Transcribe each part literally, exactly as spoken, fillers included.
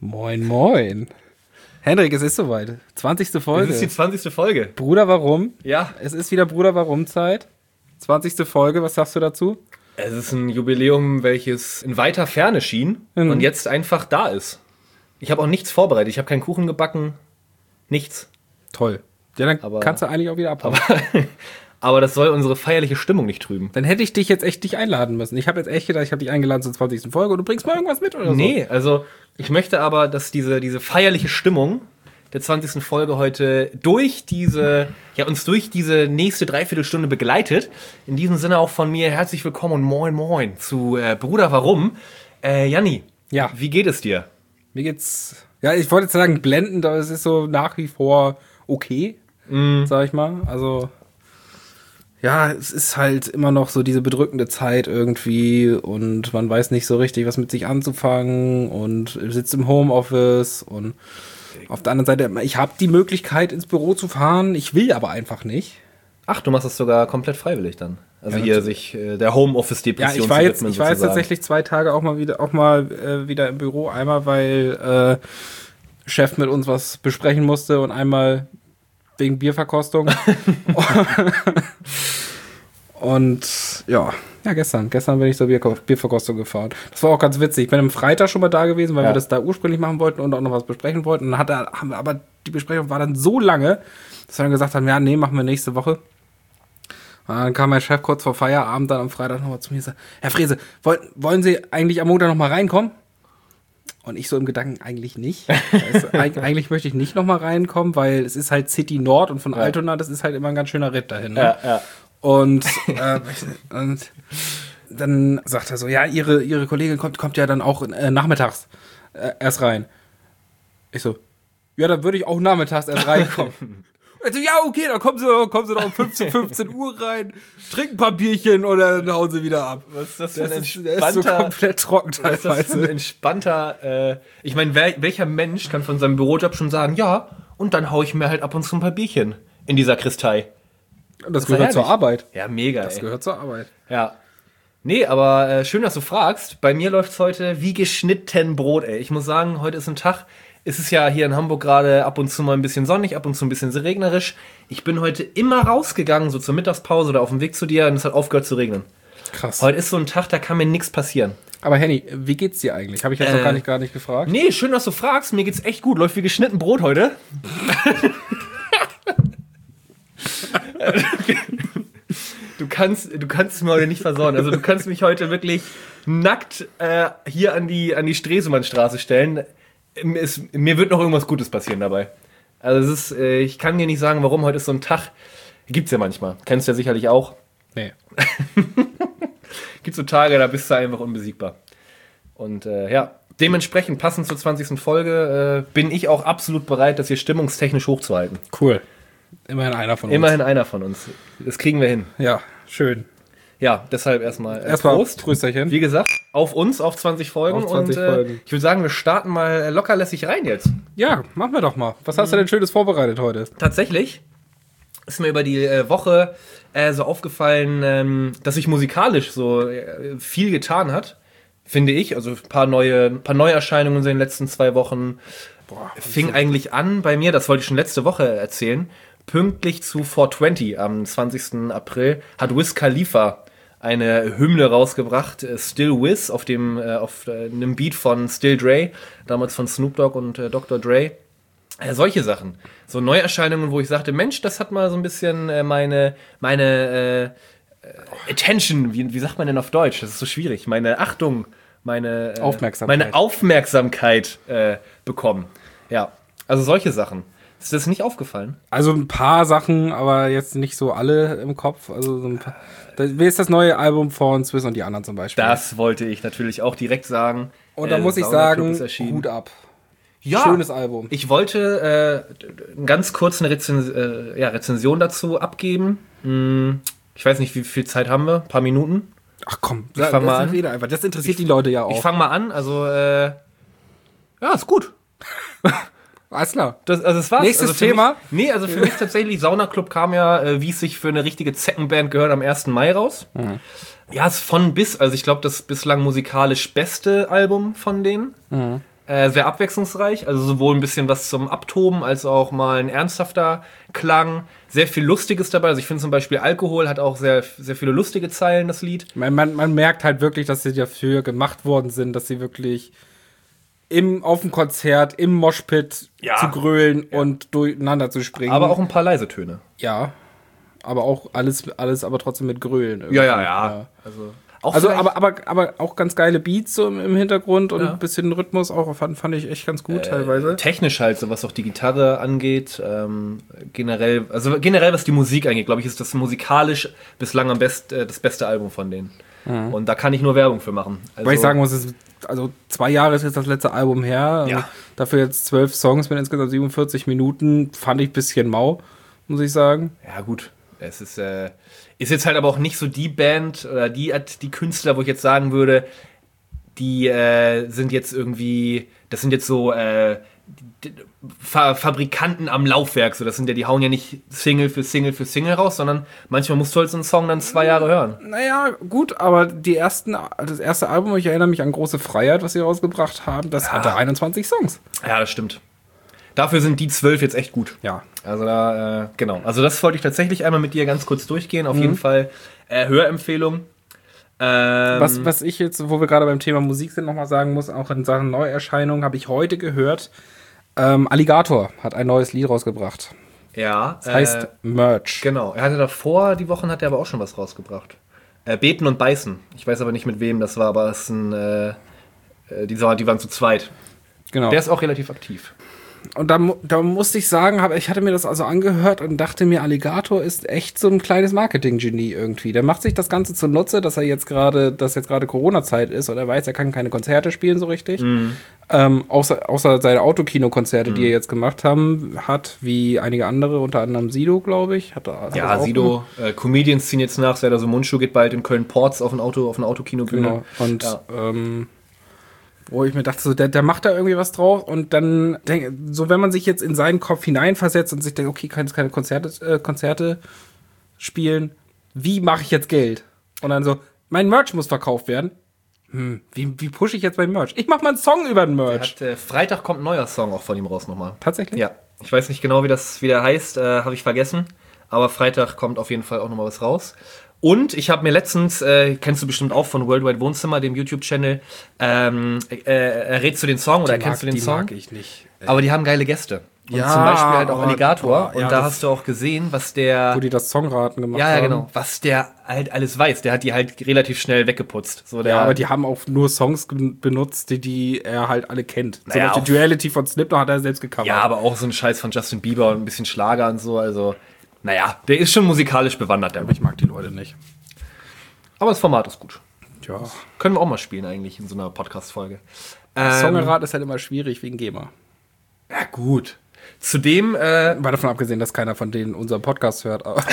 Moin, moin. Hendrik, es ist soweit. zwanzigste Folge. Es ist die zwanzigste Folge. Bruder, warum? Ja. Es ist wieder Bruder, warum Zeit. zwanzigste Folge, was sagst du dazu? Es ist ein Jubiläum, welches in weiter Ferne schien mhm. und jetzt einfach da ist. Ich habe auch nichts vorbereitet. Ich habe keinen Kuchen gebacken. Nichts. Toll. Ja, dann aber, kannst du eigentlich auch wieder abhauen. Aber, aber das soll unsere feierliche Stimmung nicht trüben. Dann hätte ich dich jetzt echt dich einladen müssen. Ich habe jetzt echt gedacht, ich habe dich eingeladen zur zwanzigsten Folge und du bringst mal irgendwas mit oder so. Nee, also ich möchte aber, dass diese, diese feierliche Stimmung der zwanzigsten Folge heute durch diese, ja, uns durch diese nächste Dreiviertelstunde begleitet. In diesem Sinne auch von mir herzlich willkommen und moin moin zu äh, Bruder, warum? Äh, Janni, ja. Wie geht es dir? Mir geht's, ja, ich wollte jetzt sagen blendend, aber es ist so nach wie vor okay, mm. sag ich mal. Also, ja, es ist halt immer noch so diese bedrückende Zeit irgendwie und man weiß nicht so richtig, was mit sich anzufangen und sitzt im Homeoffice und auf der anderen Seite, ich habe die Möglichkeit, ins Büro zu fahren, ich will aber einfach nicht. Ach, du machst das sogar komplett freiwillig dann. Also ja, hier sich äh, der Homeoffice-Depression ja, ich war jetzt, ich war jetzt tatsächlich zwei Tage auch mal wieder, auch mal äh, wieder im Büro. Einmal, weil äh, Chef mit uns was besprechen musste und einmal wegen Bierverkostung. Und ja, ja, gestern. Gestern bin ich zur Bier- Bierverkostung gefahren. Das war auch ganz witzig. Ich bin am Freitag schon mal da gewesen, weil ja. wir das da ursprünglich machen wollten und auch noch was besprechen wollten. Und dann hat er, haben wir, aber die Besprechung war dann so lange, dass wir dann gesagt haben, ja, nee, machen wir nächste Woche. Und dann kam mein Chef kurz vor Feierabend dann am Freitag nochmal zu mir und sagte, Herr Frese, wollen, wollen Sie eigentlich am Montag nochmal reinkommen? Und ich so im Gedanken, eigentlich nicht. Also, eigentlich möchte ich nicht nochmal reinkommen, weil es ist halt City Nord und von ja. Altona, das ist halt immer ein ganz schöner Ritt dahin. Ne? Ja, ja. Und, äh, und dann sagt er so, ja, ihre, ihre Kollegin kommt, kommt ja dann auch äh, nachmittags äh, erst rein. Ich so, ja, dann würde ich auch nachmittags erst reinkommen. Also, ja, okay, dann kommen sie, kommen sie doch um fünfzehn, fünfzehn Uhr rein, trinken ein paar Bierchen und dann hauen sie wieder ab. Was ist das für ein das entspannter... Ist, der ist so komplett trocken teilweise. Was ist das für ein entspannter... Äh, ich meine, wer, welcher Mensch kann von seinem Bürojob schon sagen, ja, und dann hau ich mir halt ab und zu ein paar Bierchen in dieser Sakristei. Das, das gehört zur Arbeit. Ja, mega, Das ey. gehört zur Arbeit. Ja. Nee, aber äh, schön, dass du fragst. Bei mir läuft's heute wie geschnitten Brot, ey. Ich muss sagen, heute ist ein Tag... Es ist ja hier in Hamburg gerade ab und zu mal ein bisschen sonnig, ab und zu ein bisschen regnerisch. Ich bin heute immer rausgegangen, so zur Mittagspause oder auf dem Weg zu dir, und es hat aufgehört zu regnen. Krass. Heute ist so ein Tag, da kann mir nichts passieren. Aber Henny, wie geht's dir eigentlich? Habe ich jetzt äh, noch gar nicht, gar nicht gefragt. Nee, schön, dass du fragst. Mir geht's echt gut. Läuft wie geschnitten Brot heute. Du kannst, du kannst es mir heute nicht versauen. Also du kannst mich heute wirklich nackt äh, hier an die, an die Stresemannstraße stellen. Es, mir wird noch irgendwas Gutes passieren dabei. Also es ist, äh, ich kann dir nicht sagen, warum. Heute ist so ein Tag. Gibt's ja manchmal. Kennst du ja sicherlich auch. Nee. Gibt so Tage, da bist du einfach unbesiegbar. Und äh, ja, dementsprechend passend zur zwanzigsten Folge äh, bin ich auch absolut bereit, das hier stimmungstechnisch hochzuhalten. Cool. Immerhin einer von uns. Immerhin einer von uns. Das kriegen wir hin. Ja, schön. Ja, deshalb erstmal äh, erstmal Prost. Prösterchen. Wie gesagt, auf uns, auf zwanzig Folgen. Auf zwanzig und äh, Folgen. Ich würde sagen, wir starten mal lockerlässig rein jetzt. Ja, machen wir doch mal. Was hast du denn Schönes vorbereitet heute? Tatsächlich ist mir über die äh, Woche äh, so aufgefallen, ähm, dass sich musikalisch so äh, viel getan hat, finde ich. Also ein paar neue, ein paar Neuerscheinungen in den letzten zwei Wochen. Boah, fing so eigentlich an bei mir, das wollte ich schon letzte Woche erzählen, pünktlich zu four twenty am zwanzigsten April hat Wiz Khalifa eine Hymne rausgebracht, Still Wiz, auf dem äh, auf äh, einem Beat von Still Dre, damals von Snoop Dogg und äh, Doktor Dre. Äh, solche Sachen. So Neuerscheinungen, wo ich sagte, Mensch, das hat mal so ein bisschen äh, meine, meine äh, Attention, wie, wie sagt man denn auf Deutsch? Das ist so schwierig. Meine Achtung, meine äh, Aufmerksamkeit, meine Aufmerksamkeit äh, bekommen. Ja, also solche Sachen. Ist das nicht aufgefallen? Also ein paar Sachen, aber jetzt nicht so alle im Kopf. Also so ein paar. Wie ist das neue Album von Swizz und die anderen zum Beispiel? Das wollte ich natürlich auch direkt sagen. Und da äh, muss ich sagen, Hut ab. Ja, schönes Album. Ich wollte äh, ganz kurz eine Rezens- äh, ja, Rezension dazu abgeben. Hm, ich weiß nicht, wie viel Zeit haben wir? Ein paar Minuten? Ach komm, ich fang mal an. Wieder einfach. Das interessiert ich, die Leute ja auch. Ich fange mal an. Also, äh, ja, ist gut. Alles klar. Das, also das war's. Nächstes also Thema. Mich, nee, also für mich tatsächlich, Sauna Club kam ja, äh, wie es sich für eine richtige Zeckenband gehört, am ersten Mai raus. Mhm. Ja, ist von bis, also ich glaube, das bislang musikalisch beste Album von denen. Mhm. Äh, sehr abwechslungsreich, also sowohl ein bisschen was zum Abtoben, als auch mal ein ernsthafter Klang. Sehr viel Lustiges dabei. Also ich finde zum Beispiel Alkohol hat auch sehr, sehr viele lustige Zeilen, das Lied. Man, man, man merkt halt wirklich, dass sie dafür gemacht worden sind, dass sie wirklich im, auf dem Konzert, im Moshpit Ja. zu grölen Ja. und durcheinander zu springen. Aber auch ein paar leise Töne. Ja, aber auch alles, alles aber trotzdem mit Grölen. irgendwie. Ja, ja, ja. Also, auch Also, vielleicht- aber, aber, aber auch ganz geile Beats so im, im Hintergrund und Ja. ein bisschen Rhythmus auch, fand, fand ich echt ganz gut teilweise. technisch halt, so was auch die Gitarre angeht, ähm, generell, also generell was die Musik angeht, glaube ich, ist das musikalisch bislang am best, äh, das beste Album von denen. Und da kann ich nur Werbung für machen. Also, Weil ich sagen muss, es ist, also zwei Jahre ist jetzt das letzte Album her. Ja. Dafür jetzt zwölf Songs mit insgesamt siebenundvierzig Minuten, fand ich ein bisschen mau, muss ich sagen. ja gut, es ist, äh, ist jetzt halt aber auch nicht so die Band oder die, die Künstler, wo ich jetzt sagen würde, die äh, sind jetzt irgendwie, das sind jetzt so äh, die- die Fa Fabrikanten am Laufwerk, so das sind ja, die hauen ja nicht Single für Single für Single raus, sondern manchmal musst du halt so einen Song dann zwei Jahre hören. Naja, gut, aber die ersten, das erste Album, ich erinnere mich an Große Freiheit, was sie rausgebracht haben, das hatte einundzwanzig Songs. Ja, das stimmt. Dafür sind die zwölf jetzt echt gut. Ja. Also da, äh, genau. Also das wollte ich tatsächlich einmal mit dir ganz kurz durchgehen. Auf jeden Fall äh, Hörempfehlung. Ähm, Was, was ich jetzt, wo wir gerade beim Thema Musik sind, nochmal sagen muss, auch in Sachen Neuerscheinungen, habe ich heute gehört, ähm, Alligator hat ein neues Lied rausgebracht. ja. Das heißt äh, Merch. genau. Er hatte davor, die Wochen hat er aber auch schon was rausgebracht. Äh, Beten und Beißen. Ich weiß aber nicht mit wem das war, aber es ist ein, äh, äh, die, die waren zu zweit. Genau. Der ist auch relativ aktiv. Und da, mu- da musste ich sagen, hab, ich hatte mir das also angehört und dachte mir, Alligator ist echt so ein kleines Marketing-Genie irgendwie. Der macht sich das Ganze zunutze, dass er jetzt gerade, dass jetzt gerade Corona-Zeit ist und er weiß, er kann keine Konzerte spielen so richtig. Ähm, außer, außer seine Autokino-Konzerte, die er jetzt gemacht haben, hat, wie einige andere, unter anderem Sido, glaube ich. Hat, er- hat Ja, das auch Sido, äh, Comedians ziehen jetzt nach, Serda so Mundschuh geht bald in Köln-Ports auf ein Auto, auf eine Autokinobühne. Genau. Und Ja. ähm, wo ich mir dachte, so, der, der macht da irgendwie was drauf und dann, denk, so wenn man sich jetzt in seinen Kopf hineinversetzt und sich denkt, okay, kann jetzt keine Konzerte, äh, Konzerte spielen, wie mache ich jetzt Geld? Und dann so, mein Merch muss verkauft werden. Hm, wie, wie pushe ich jetzt mein Merch? Ich mach mal einen Song über den Merch. Hat, äh, Freitag kommt ein neuer Song auch von ihm raus nochmal. Tatsächlich? Ja, ich weiß nicht genau, wie das wie der heißt, äh, habe ich vergessen. Aber Freitag kommt auf jeden Fall auch nochmal was raus. Und ich habe mir letztens, äh, kennst du bestimmt auch von Worldwide Wohnzimmer, dem YouTube-Channel, ähm, äh, errätst du den Song oder Die kennst mag- du den die Song? mag ich nicht. Aber die haben geile Gäste. Und Ja, zum Beispiel halt auch aber- Alligator. boah, ja, und da das- hast du auch gesehen, was der... Wo die das Songraten gemacht ja, haben. ja, genau. Was der halt alles weiß. Der hat die halt relativ schnell weggeputzt. So, der, Ja, aber die haben auch nur Songs gen- benutzt, die, die er halt alle kennt. Zum Naja, Beispiel auf- Duality von Slipknot hat er selbst gecovert. ja, aber auch so ein Scheiß von Justin Bieber und ein bisschen Schlager und so. Also, naja, der ist schon musikalisch bewandert, der. aber ich mag die Leute nicht. Aber das Format ist gut. Ja. Können wir auch mal spielen eigentlich in so einer Podcast-Folge. Ähm, Songerat ist halt immer schwierig wegen GEMA. ja, gut. Zudem, äh, Mal davon abgesehen, dass keiner von denen unseren Podcast hört. Aber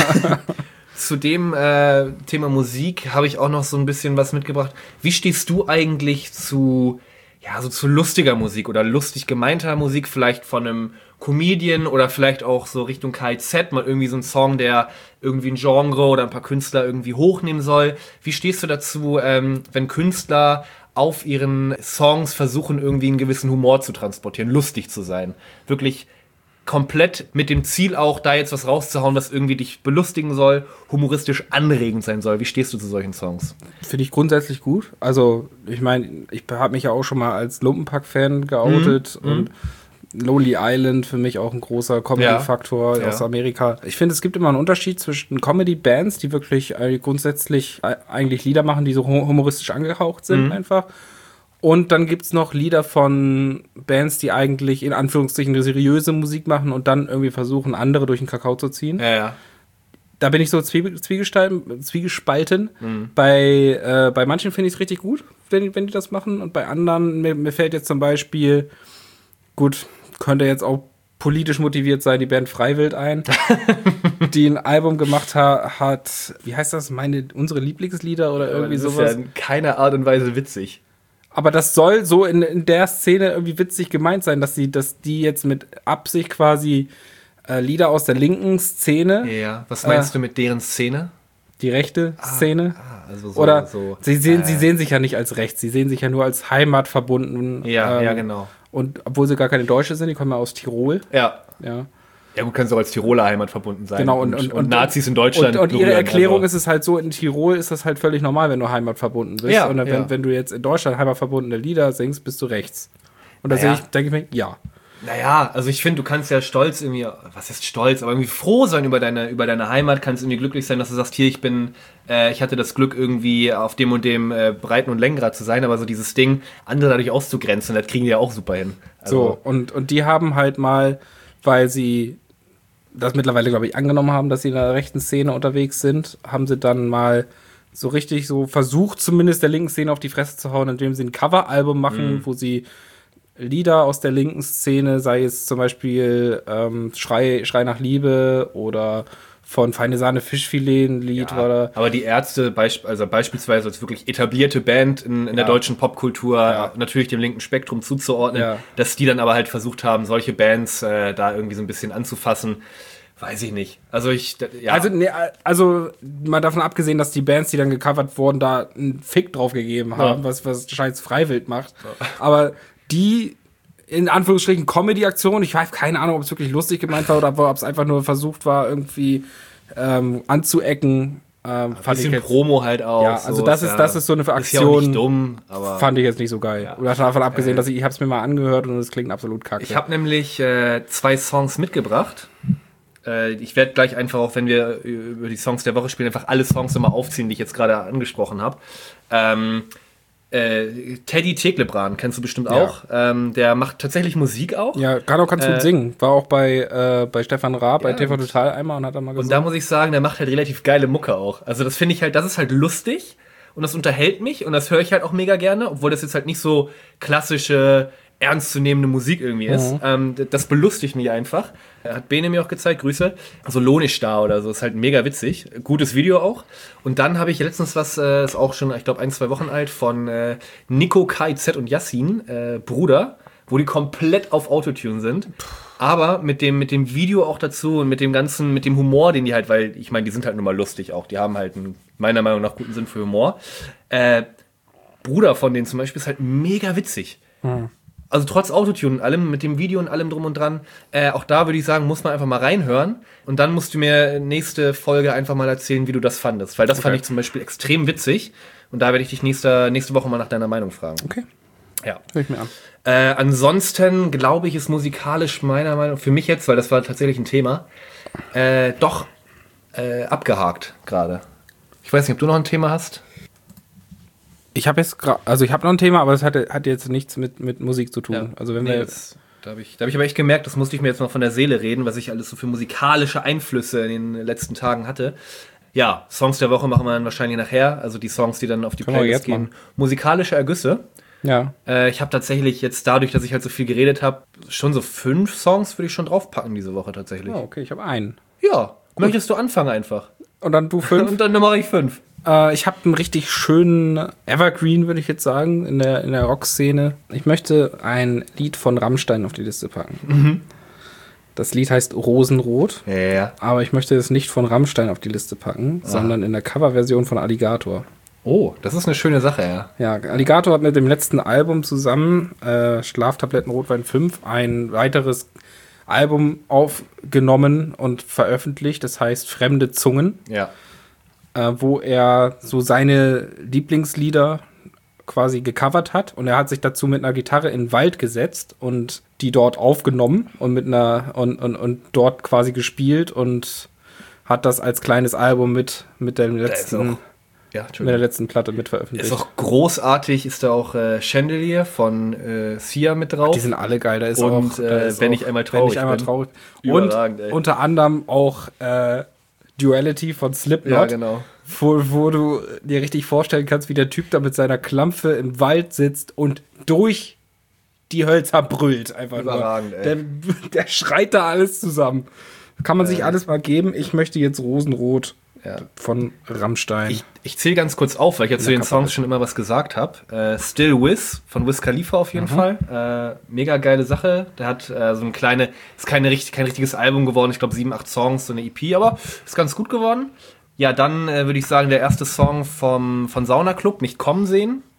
zu dem äh, Thema Musik habe ich auch noch so ein bisschen was mitgebracht. Wie stehst du eigentlich zu, ja, so zu lustiger Musik oder lustig gemeinter Musik, vielleicht von einem Comedian oder vielleicht auch so Richtung K I Z, mal irgendwie so ein Song, der irgendwie ein Genre oder ein paar Künstler irgendwie hochnehmen soll. Wie stehst du dazu, ähm, wenn Künstler auf ihren Songs versuchen, irgendwie einen gewissen Humor zu transportieren, lustig zu sein? Wirklich komplett mit dem Ziel auch, da jetzt was rauszuhauen, was irgendwie dich belustigen soll, humoristisch anregend sein soll. Wie stehst du zu solchen Songs? finde ich grundsätzlich gut. Also, ich meine, ich habe mich ja auch schon mal als Lumpenpack-Fan geoutet Mhm. und Lonely Island für mich auch ein großer Comedy-Faktor Ja. aus Ja. Amerika. Ich finde, es gibt immer einen Unterschied zwischen Comedy-Bands, die wirklich äh, grundsätzlich äh, eigentlich Lieder machen, die so hu- humoristisch angehaucht sind Mhm. einfach. Und dann gibt es noch Lieder von Bands, die eigentlich in Anführungszeichen eine seriöse Musik machen und dann irgendwie versuchen, andere durch den Kakao zu ziehen. Ja, ja. Da bin ich so zwiege- zwiegespalten. zwiegespalten. Mhm. Bei, äh, bei manchen finde ich es richtig gut, wenn, die- wenn die das machen. Und bei anderen, mir, mir fällt jetzt zum Beispiel, gut, könnte jetzt auch politisch motiviert sein, die Band Freiwild ein, die ein Album gemacht ha hat, wie heißt das, meine, unsere Lieblingslieder oder irgendwie das ist sowas. ja in keiner Art und Weise witzig. Aber das soll so in, in der Szene irgendwie witzig gemeint sein, dass, sie, dass die jetzt mit Absicht quasi äh, Lieder aus der linken Szene, Ja. Was meinst Äh, du mit deren Szene? die rechte Szene, Ah, also so, oder so, sie, sehen, äh, sie sehen sich ja nicht als rechts, sie sehen sich ja nur als Heimat verbunden. Ja, ähm, ja, genau. Und obwohl sie gar keine Deutsche sind, die kommen ja aus Tirol. Ja. Ja. Ja, gut, kannst du auch als Tiroler Heimat verbunden sein. Genau, und, und, und, und, und Nazis in Deutschland. Und, und ihre Erklärung also. ist es halt so, in Tirol ist das halt völlig normal, wenn du heimatverbunden bist. Ja, und wenn, ja. wenn du jetzt in Deutschland heimatverbundene Lieder singst, bist du rechts. Und da Naja. ich, denke ich mir, ja. Naja, also ich finde, du kannst ja stolz irgendwie, was ist stolz, aber irgendwie froh sein über deine, über deine Heimat, kannst irgendwie glücklich sein, dass du sagst, hier, ich bin, äh, ich hatte das Glück, irgendwie auf dem und dem äh, Breiten- und Längengrad zu sein, aber so dieses Ding, andere dadurch auszugrenzen, das kriegen die ja auch super hin. Also, So, und, und die haben halt mal, weil sie das mittlerweile, glaube ich, angenommen haben, dass sie in der rechten Szene unterwegs sind, haben sie dann mal so richtig so versucht, zumindest der linken Szene auf die Fresse zu hauen, indem sie ein Coveralbum machen, Mhm. wo sie Lieder aus der linken Szene, sei es zum Beispiel ähm, Schrei, Schrei nach Liebe oder von Feine Sahne Fischfilet ein Lied ja, war da. aber die Ärzte, beisp also beispielsweise als wirklich etablierte Band in, in der Ja. deutschen Popkultur, Ja. natürlich dem linken Spektrum zuzuordnen, Ja. dass die dann aber halt versucht haben, solche Bands äh, da irgendwie so ein bisschen anzufassen, weiß ich nicht. Also ich, d- ja. Also, nee, also mal davon abgesehen, dass die Bands, die dann gecovert wurden, da einen Fick drauf gegeben haben, Ja. was, was Scheiß Freiwild macht. Aber die, in Anführungsstrichen, Comedy-Aktion, ich weiß keine Ahnung, ob es wirklich lustig gemeint war oder ob es einfach nur versucht war, irgendwie ähm, anzuecken. Ähm, ein bisschen Promo halt auch. Ja, also das ist, ja, das ist so eine ist ja auch Aktion, nicht dumm, aber fand ich jetzt nicht so geil. Ja. Oder davon abgesehen, Äh, dass ich, ich habe es mir mal angehört und es klingt absolut kacke. ich habe nämlich äh, zwei Songs mitgebracht. Äh, ich werde gleich einfach auch, wenn wir über die Songs der Woche spielen, einfach alle Songs immer aufziehen, die ich jetzt gerade angesprochen habe. Ähm, äh, Teddy Teglebran, kennst du bestimmt Ja. auch. Ähm, der macht tatsächlich Musik auch. Ja, kann auch ganz Äh, gut singen. War auch bei, äh, bei Stefan Raab, bei Ja, T V und- Total einmal und hat da mal gesungen. Und da muss ich sagen, der macht halt relativ geile Mucke auch. Also das finde ich halt, das ist halt lustig und das unterhält mich und das höre ich halt auch mega gerne, obwohl das jetzt halt nicht so klassische, ernstzunehmende Musik irgendwie ist. Mhm. Ähm, d- das belustigt mich einfach. Er hat Bene mir auch gezeigt, Grüße. So Lonisch da oder so, ist halt mega witzig. Gutes Video auch. Und dann habe ich letztens was, äh, ist auch schon, ich glaube, ein, zwei Wochen alt, von äh, Nico, K I Z und Yassin, äh, Bruder, wo die komplett auf Autotune sind. Aber mit dem, mit dem Video auch dazu und mit dem ganzen, mit dem Humor, den die halt, weil ich meine, die sind halt nun mal lustig auch. Die haben halt einen, meiner Meinung nach, guten Sinn für Humor. Äh, Bruder von denen zum Beispiel ist halt mega witzig. Hm. Also trotz Autotune und allem, mit dem Video und allem drum und dran, äh, auch da würde ich sagen, muss man einfach mal reinhören. Und dann musst du mir nächste Folge einfach mal erzählen, wie du das fandest. Weil das Okay. fand ich zum Beispiel extrem witzig. Und da werde ich dich nächste, nächste Woche mal nach deiner Meinung fragen. Okay, Ja. hör ich mir an. Äh, ansonsten glaube ich, ist musikalisch meiner Meinung für mich jetzt, weil das war tatsächlich ein Thema, äh, doch äh, abgehakt gerade. Ich weiß nicht, ob du noch ein Thema hast? Ich habe jetzt gerade, also ich habe noch ein Thema, aber es hat, hat jetzt nichts mit, mit Musik zu tun. Also wenn nee, wir jetzt, da habe ich, da hab ich aber echt gemerkt, das musste ich mir jetzt mal von der Seele reden, was ich alles so für musikalische Einflüsse in den letzten Tagen hatte. Ja, Songs der Woche machen wir dann wahrscheinlich nachher, also die Songs, die dann auf die Können wir Playlist jetzt gehen. machen. Musikalische Ergüsse. ja, Äh, ich habe tatsächlich jetzt dadurch, dass ich halt so viel geredet habe, schon so fünf Songs würde ich schon draufpacken diese Woche tatsächlich. oh, okay, ich habe einen. Ja, möchtest du anfangen einfach? Und dann du fünf. Und dann mache ich fünf. äh, ich habe einen richtig schönen Evergreen, würde ich jetzt sagen, in der, in der Rockszene. Ich möchte ein Lied von Rammstein auf die Liste packen. Mhm. Das Lied heißt Rosenrot, Ja, ja. aber ich möchte es nicht von Rammstein auf die Liste packen, sondern in der Coverversion von Alligator. Oh, das ist eine schöne Sache, ja. Ja, Alligator hat mit dem letzten Album zusammen, äh, Schlaftabletten Rotwein fünf, ein weiteres Album aufgenommen und veröffentlicht, das heißt Fremde Zungen, Ja. äh, wo er so seine Lieblingslieder quasi gecovert hat und er hat sich dazu mit einer Gitarre in den Wald gesetzt und die dort aufgenommen und mit einer und, und, und dort quasi gespielt und hat das als kleines Album mit, mit der ist letzten, auch- Ja, mit der Entschuldigung. letzten Platte mit veröffentlicht. Ist auch großartig, ist da auch äh, Chandelier von äh, Sia mit drauf. Die sind alle geil. Da ist Und, auch, da äh, ist wenn auch, ich einmal wenn traurig ich einmal bin. traurig. Überragend, Und ey. unter anderem auch äh, Duality von Slipknot, Ja, genau. wo, wo du dir richtig vorstellen kannst, wie der Typ da mit seiner Klampfe im Wald sitzt und durch die Hölzer brüllt. Einfach Überragend, nur. ey. Der, der schreit da alles zusammen. Kann man sich Äh. alles mal geben. Ich möchte jetzt Rosenrot Ja. von Rammstein. Ich, ich zähle ganz kurz auf, weil ich jetzt zu Ja, den Kappa, Songs bitte. schon immer was gesagt habe. Äh, Still Wiz von Wiz Khalifa auf jeden Fall. Äh, mega geile Sache. Der hat äh, so eine kleine, ist keine, richtig- kein richtiges Album geworden. Ich glaube sieben, acht Songs, so eine E P, aber ist ganz gut geworden. Ja, dann äh, würde ich sagen, der erste Song vom, von Sauna Club, nicht kommen sehen.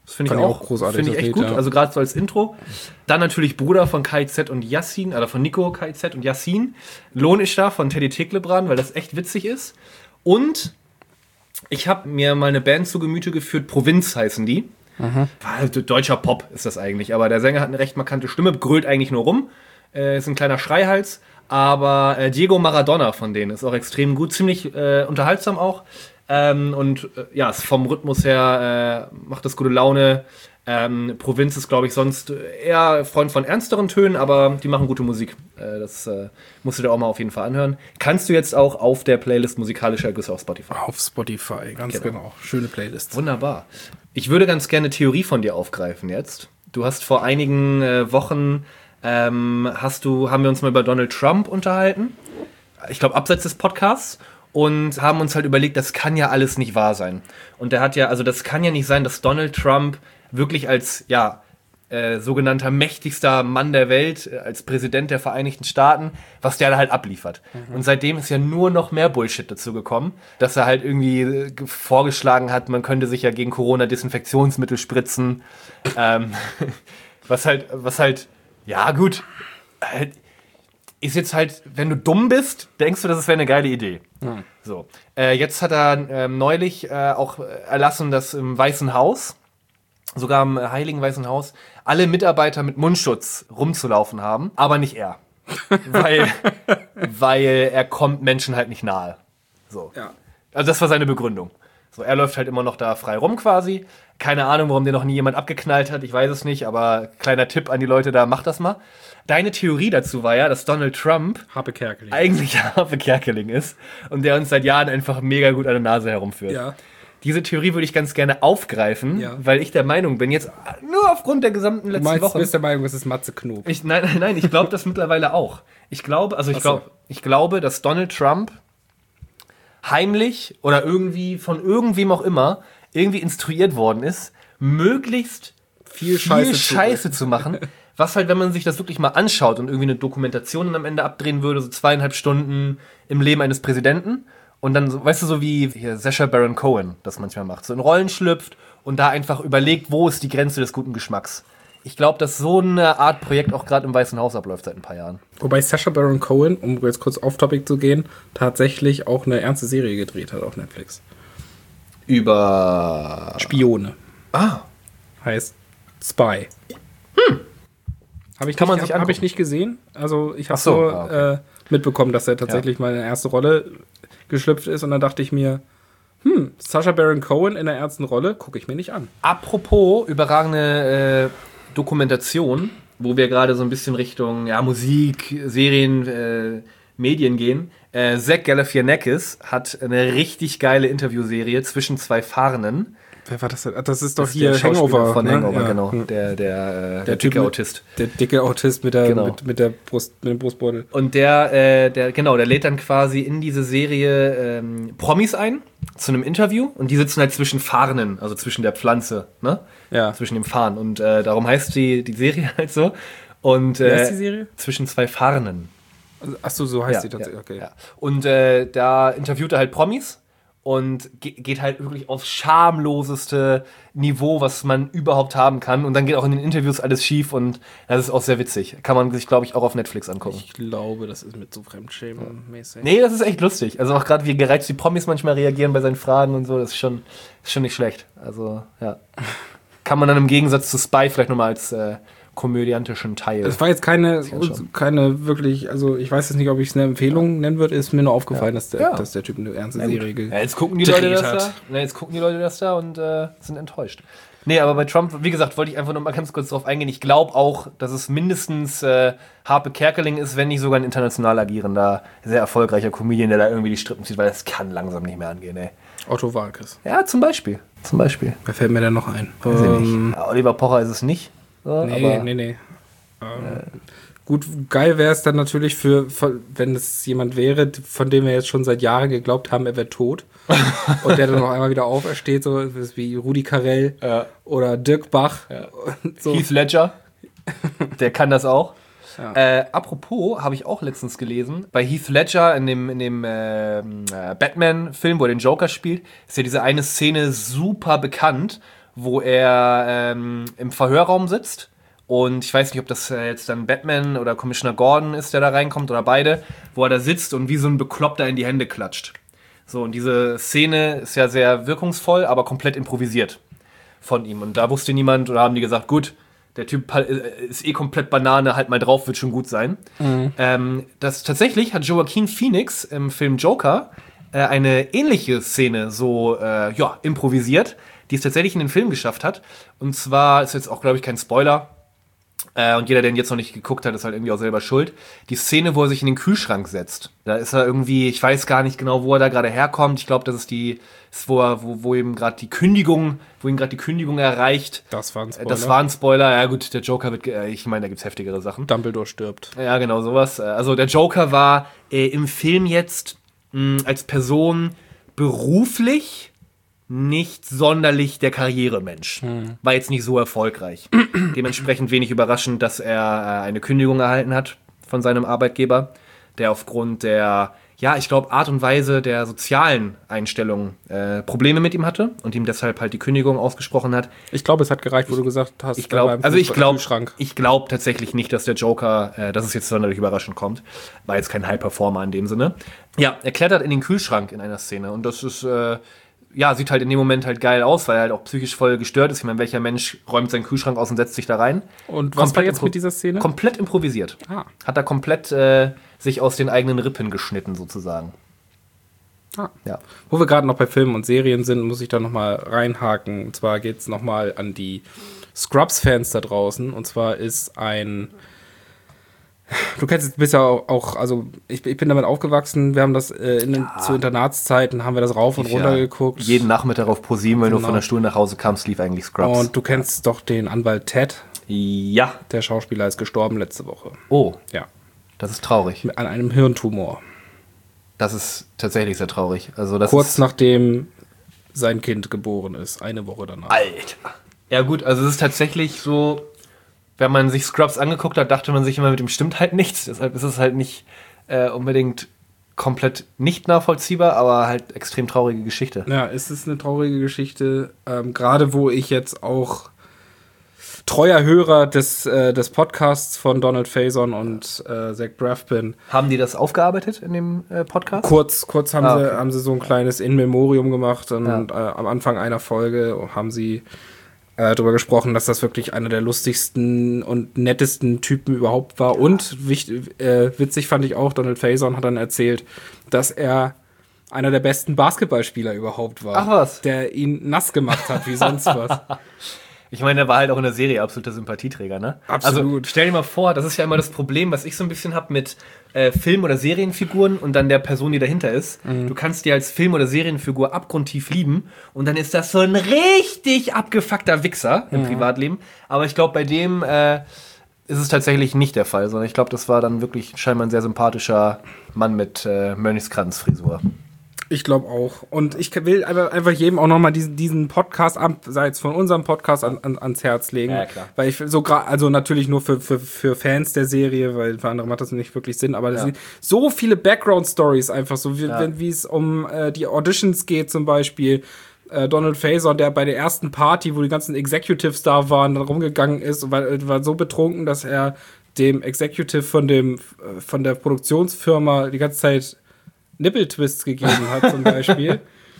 Das finde ich, auch, auch großartig. Finde ich echt Lied, gut. Ja. Also gerade so als Intro. Dann natürlich Bruder von K I Z und Yassin, oder von Nico K I Z und Yassin. Lohn ich da von Teddy Teklebran, weil das echt witzig ist. Und ich habe mir mal eine Band zu Gemüte geführt, Provinz heißen die. Mhm. Deutscher Pop ist das eigentlich, aber der Sänger hat eine recht markante Stimme, grölt eigentlich nur rum. Äh, ist ein kleiner Schreihals. Aber äh, Diego Maradona von denen ist auch extrem gut, ziemlich äh, unterhaltsam auch. Ähm, und äh, ja, vom Rhythmus her äh, macht das gute Laune. Ähm, Provinz ist, glaube ich, sonst eher Freund von ernsteren Tönen, aber die machen gute Musik. Äh, das äh, musst du dir auch mal auf jeden Fall anhören. Kannst du jetzt auch auf der Playlist Musikalische Ergüsse auf Spotify. Auf Spotify, ganz genau. genau. Schöne Playlist. Wunderbar. Ich würde ganz gerne eine Theorie von dir aufgreifen jetzt. Du hast vor einigen äh, Wochen, ähm, hast du, haben wir uns mal über Donald Trump unterhalten. Ich glaube, abseits des Podcasts. Und haben uns halt überlegt, das kann ja alles nicht wahr sein. Und der hat ja, also das kann ja nicht sein, dass Donald Trump wirklich als, ja, äh, sogenannter mächtigster Mann der Welt, äh, als Präsident der Vereinigten Staaten, was der da halt abliefert. Mhm. Und seitdem ist ja nur noch mehr Bullshit dazu gekommen, dass er halt irgendwie äh, vorgeschlagen hat, man könnte sich ja gegen Corona Desinfektionsmittel spritzen. ähm, was halt, was halt, ja gut, halt, ist jetzt halt, wenn du dumm bist, denkst du, das wäre eine geile Idee. Hm. So. Äh, jetzt hat er ähm, neulich äh, auch erlassen, dass im Weißen Haus, sogar im Heiligen Weißen Haus, alle Mitarbeiter mit Mundschutz rumzulaufen haben, aber nicht er. weil, weil er kommt Menschen halt nicht nahe. So. Ja. Also das war seine Begründung. So, er läuft halt immer noch da frei rum quasi. Keine Ahnung, warum den noch nie jemand abgeknallt hat, ich weiß es nicht, aber kleiner Tipp an die Leute da, macht das mal. Deine Theorie dazu war ja, dass Donald Trump Harpe Kerkeling. eigentlich Harpe Kerkeling ist und der uns seit Jahren einfach mega gut an der Nase herumführt. Ja. Diese Theorie würde ich ganz gerne aufgreifen, ja. weil ich der Meinung bin, jetzt nur aufgrund der gesamten letzten Woche. Du meinst, bist der Meinung, es ist Matze Knob. Ich, nein, nein, nein, ich glaube das mittlerweile auch. Ich glaube, also ich, glaub, ich glaube, dass Donald Trump heimlich oder irgendwie von irgendwem auch immer irgendwie instruiert worden ist, möglichst viel, viel Scheiße, Scheiße zu machen. Was halt, wenn man sich das wirklich mal anschaut und irgendwie eine Dokumentation am Ende abdrehen würde, so zweieinhalb Stunden im Leben eines Präsidenten und dann, so, weißt du, so wie hier Sacha Baron Cohen das manchmal macht, so in Rollen schlüpft und da einfach überlegt, wo ist die Grenze des guten Geschmacks. Ich glaube, dass so eine Art Projekt auch gerade im Weißen Haus abläuft seit ein paar Jahren. Wobei Sacha Baron Cohen, um jetzt kurz off-topic zu gehen, tatsächlich auch eine ernste Serie gedreht hat auf Netflix. Über Spione. Ah. Heißt Spy. Hm. Hab ich Kann nicht, man sich hab, hab ich nicht gesehen. Also ich habe so, so ah, okay. äh, mitbekommen, dass er tatsächlich ja. mal in der erste Rolle geschlüpft ist. Und dann dachte ich mir, hm, Sacha Baron Cohen in der ersten Rolle, gucke ich mir nicht an. Apropos überragende äh, Dokumentation, wo wir gerade so ein bisschen Richtung ja, Musik, Serien, äh, Medien gehen. Äh, Zach Galifianakis hat eine richtig geile Interviewserie zwischen zwei Fahrenden. Wer war das? Das ist doch das ist hier der Hangover. Von ne? Hangover, ja. genau. Der, der, der, der dicke typ Autist. Der dicke Autist mit der, genau. mit, mit der Brust, mit dem Brustbeutel. Und der, äh, der, genau, der lädt dann quasi in diese Serie ähm, Promis ein zu einem Interview und die sitzen halt zwischen Fahrenden, also zwischen der Pflanze, ne? Ja. Zwischen dem Fahren. Und äh, darum heißt die, die Serie halt so. Und, äh, Wer ist die Serie? Zwischen zwei Fahrenden. Achso, so heißt ja, sie tatsächlich, okay. Ja. Und äh, da interviewt er halt Promis und ge- geht halt wirklich aufs schamloseste Niveau, was man überhaupt haben kann. Und dann geht auch in den Interviews alles schief und das ist auch sehr witzig. Kann man sich, glaube ich, auch auf Netflix angucken. Ich glaube, das ist mit so Fremdschämen-mäßig. Nee, das ist echt lustig. Also auch gerade wie gereizt die Promis manchmal reagieren bei seinen Fragen und so, das ist schon, ist schon nicht schlecht. Also, ja. Kann man dann im Gegensatz zu Spy vielleicht nochmal als äh, komödiantischen Teil. Es war jetzt keine, keine wirklich, also ich weiß jetzt nicht, ob ich es eine Empfehlung nennen würde, ist mir nur aufgefallen, ja. dass, der, ja. dass der Typ eine ernste ja, Serie ja, jetzt gucken die Leute das da. Ja, jetzt gucken die Leute das da und äh, sind enttäuscht. Nee, aber bei Trump, wie gesagt, wollte ich einfach noch mal ganz kurz drauf eingehen. Ich glaube auch, dass es mindestens äh, Harpe Kerkeling ist, wenn nicht sogar ein international agierender, sehr erfolgreicher Comedian, der da irgendwie die Strippen zieht, weil das kann langsam nicht mehr angehen, ey. Otto Walkes. Ja, zum Beispiel. Zum Beispiel. Wer fällt mir denn noch ein? Weiß ich ähm, nicht. Ja, Oliver Pocher ist es nicht. So, nee, aber, nee, nee, ähm, äh, gut, geil wäre es dann natürlich für, für, wenn es jemand wäre, von dem wir jetzt schon seit Jahren geglaubt haben, er wäre tot. Und der dann noch einmal wieder aufersteht, so wie Rudi Carrell ja. oder Dirk Bach. Ja. So. Heath Ledger, der kann das auch. Ja. Äh, apropos, habe ich auch letztens gelesen, bei Heath Ledger in dem, in dem äh, Batman-Film, wo er den Joker spielt, ist ja diese eine Szene super bekannt, wo er ähm, im Verhörraum sitzt. Und ich weiß nicht, ob das äh, jetzt dann Batman oder Commissioner Gordon ist, der da reinkommt, oder beide, wo er da sitzt und wie so ein Bekloppter in die Hände klatscht. So, und diese Szene ist ja sehr wirkungsvoll, aber komplett improvisiert von ihm. Und da wusste niemand, oder haben die gesagt, gut, der Typ ist eh komplett Banane, halt mal drauf, wird schon gut sein. Mhm. Ähm, das, tatsächlich hat Joaquin Phoenix im Film Joker äh, eine ähnliche Szene so äh, ja, improvisiert, die es tatsächlich in den Film geschafft hat. Und zwar ist jetzt auch, glaube ich, kein Spoiler. Äh, und jeder, der ihn jetzt noch nicht geguckt hat, ist halt irgendwie auch selber schuld. Die Szene, wo er sich in den Kühlschrank setzt. Da ist er irgendwie, ich weiß gar nicht genau, wo er da gerade herkommt. Ich glaube, das ist die, ist, wo, er, wo, wo ihm gerade die Kündigung, wo ihn gerade die Kündigung erreicht. Das war ein Spoiler. Das war ein Spoiler. Ja gut, der Joker wird, äh, ich meine, da gibt's heftigere Sachen. Dumbledore stirbt. Ja, genau, sowas. Also der Joker war äh, im Film jetzt mh, als Person beruflich nicht sonderlich der Karrieremensch. Hm. War jetzt nicht so erfolgreich. Dementsprechend wenig überraschend, dass er äh, eine Kündigung erhalten hat von seinem Arbeitgeber, der aufgrund der, ja, ich glaube, Art und Weise der sozialen Einstellung äh, Probleme mit ihm hatte und ihm deshalb halt die Kündigung ausgesprochen hat. Ich glaube, es hat gereicht, wo du gesagt hast, ich glaube, also ich glaube, ich glaube tatsächlich nicht, dass der Joker, äh, dass es jetzt sonderlich überraschend kommt. War jetzt kein High-Performer in dem Sinne. Ja, er klettert in den Kühlschrank in einer Szene und das ist äh, ja, sieht halt in dem Moment halt geil aus, weil er halt auch psychisch voll gestört ist. Ich meine, welcher Mensch räumt seinen Kühlschrank aus und setzt sich da rein? Und was war jetzt mit dieser Szene? Komplett improvisiert. Ah. Hat er komplett äh, sich aus den eigenen Rippen geschnitten, sozusagen. Ah. Ja. Wo wir gerade noch bei Filmen und Serien sind, muss ich da nochmal reinhaken. Und zwar geht es nochmal an die Scrubs-Fans da draußen. Und zwar ist ein... Du kennst es bisher auch, auch, also ich, ich bin damit aufgewachsen, wir haben das äh, in den, ja. zu Internatszeiten, haben wir das rauf und runter ja. geguckt. Jeden Nachmittag auf ProSieben, wenn genau. du von der Schule nach Hause kamst, lief eigentlich Scrubs. Und du kennst doch den Anwalt Ted. Ja. Der Schauspieler ist gestorben letzte Woche. Oh. Ja. Das ist traurig. An einem Hirntumor. Das ist tatsächlich sehr traurig. Also das Kurz ist nachdem sein Kind geboren ist, eine Woche danach. Alter. Ja gut, also es ist tatsächlich so... Wenn man sich Scrubs angeguckt hat, dachte man sich immer, mit dem stimmt halt nichts. Deshalb ist es halt nicht äh, unbedingt komplett nicht nachvollziehbar, aber halt extrem traurige Geschichte. Ja, es ist eine traurige Geschichte. Ähm, gerade wo ich jetzt auch treuer Hörer des, äh, des Podcasts von Donald Faison und äh, Zach Braff bin. Haben die das aufgearbeitet in dem äh, Podcast? Kurz, kurz haben, ah, okay. sie, haben sie so ein kleines In-Memorium gemacht und ja. äh, am Anfang einer Folge haben sie Äh, darüber gesprochen, dass das wirklich einer der lustigsten und nettesten Typen überhaupt war. Und wichtig, äh, witzig fand ich auch, Donald Faison hat dann erzählt, dass er einer der besten Basketballspieler überhaupt war. Ach was. Der ihn nass gemacht hat, wie sonst was. Ich meine, der war halt auch in der Serie absoluter Sympathieträger, ne? Absolut. Also stell dir mal vor, das ist ja immer das Problem, was ich so ein bisschen habe mit äh, Film- oder Serienfiguren und dann der Person, die dahinter ist. Mhm. Du kannst die als Film- oder Serienfigur abgrundtief lieben und dann ist das so ein richtig abgefuckter Wichser im mhm. Privatleben. Aber ich glaube, bei dem äh, ist es tatsächlich nicht der Fall, sondern ich glaube, das war dann wirklich scheinbar ein sehr sympathischer Mann mit äh, Mönchskranzfrisur. Ich glaube auch. Und ich will einfach jedem auch nochmal diesen, diesen Podcast, abseits von unserem Podcast, an, an, ans Herz legen. Ja, klar. Weil ich so gerade, also natürlich nur für, für, für Fans der Serie, weil für andere macht das nicht wirklich Sinn, aber das ja. sind so viele Background-Stories einfach, so wie, ja. wenn, wie es um äh, die Auditions geht zum Beispiel. Äh, Donald Faison, der bei der ersten Party, wo die ganzen Executives da waren, dann rumgegangen ist und war, war so betrunken, dass er dem Executive von dem von der Produktionsfirma die ganze Zeit Nippeltwists gegeben hat, zum Beispiel.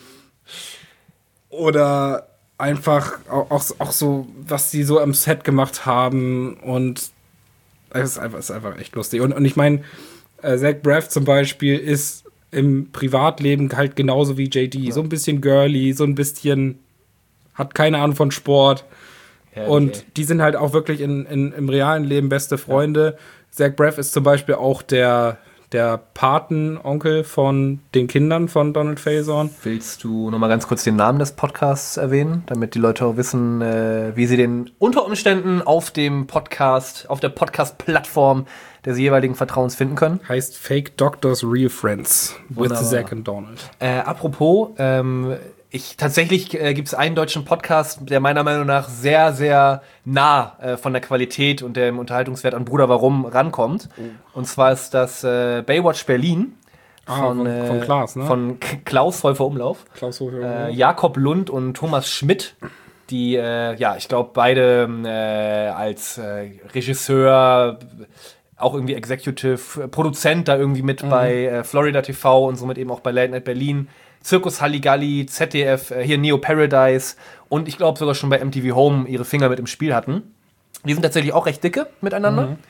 Oder einfach auch, auch, auch so, was die so am Set gemacht haben. Und es ist einfach, es ist einfach echt lustig. Und, und ich meine, äh, Zach Braff zum Beispiel ist im Privatleben halt genauso wie J D. Ja. So ein bisschen girly, so ein bisschen hat keine Ahnung von Sport. Ja, okay. Und die sind halt auch wirklich in, in, im realen Leben beste Freunde. Ja. Zach Braff ist zum Beispiel auch der der Patenonkel von den Kindern von Donald Faison. Willst du noch mal ganz kurz den Namen des Podcasts erwähnen, damit die Leute auch wissen, äh, wie sie den unter Umständen auf dem Podcast, auf der Podcast-Plattform des jeweiligen Vertrauens finden können? Heißt Fake Doctors Real Friends Wunderbar. with Zach and Donald. Äh, apropos, ähm, Ich, tatsächlich äh, gibt es einen deutschen Podcast, der meiner Meinung nach sehr, sehr nah äh, von der Qualität und dem Unterhaltungswert an Bruder Warum rankommt. Oh. Und zwar ist das äh, Baywatch Berlin ah, von, von, äh, von Klaus, ne? Von K- Klaus Häufer Umlauf. Klaus Häufer Umlauf. Äh, Jakob Lund und Thomas Schmidt, die, äh, ja, ich glaube, beide äh, als äh, Regisseur, auch irgendwie Executive, Produzent da irgendwie mit mhm. bei äh, Florida T V und somit eben auch bei Late Night Berlin, Zirkus Halligalli, Z D F, äh, hier Neo Paradise und ich glaube sogar schon bei M T V Home ihre Finger mit im Spiel hatten. Die sind tatsächlich auch recht dicke miteinander. Mhm.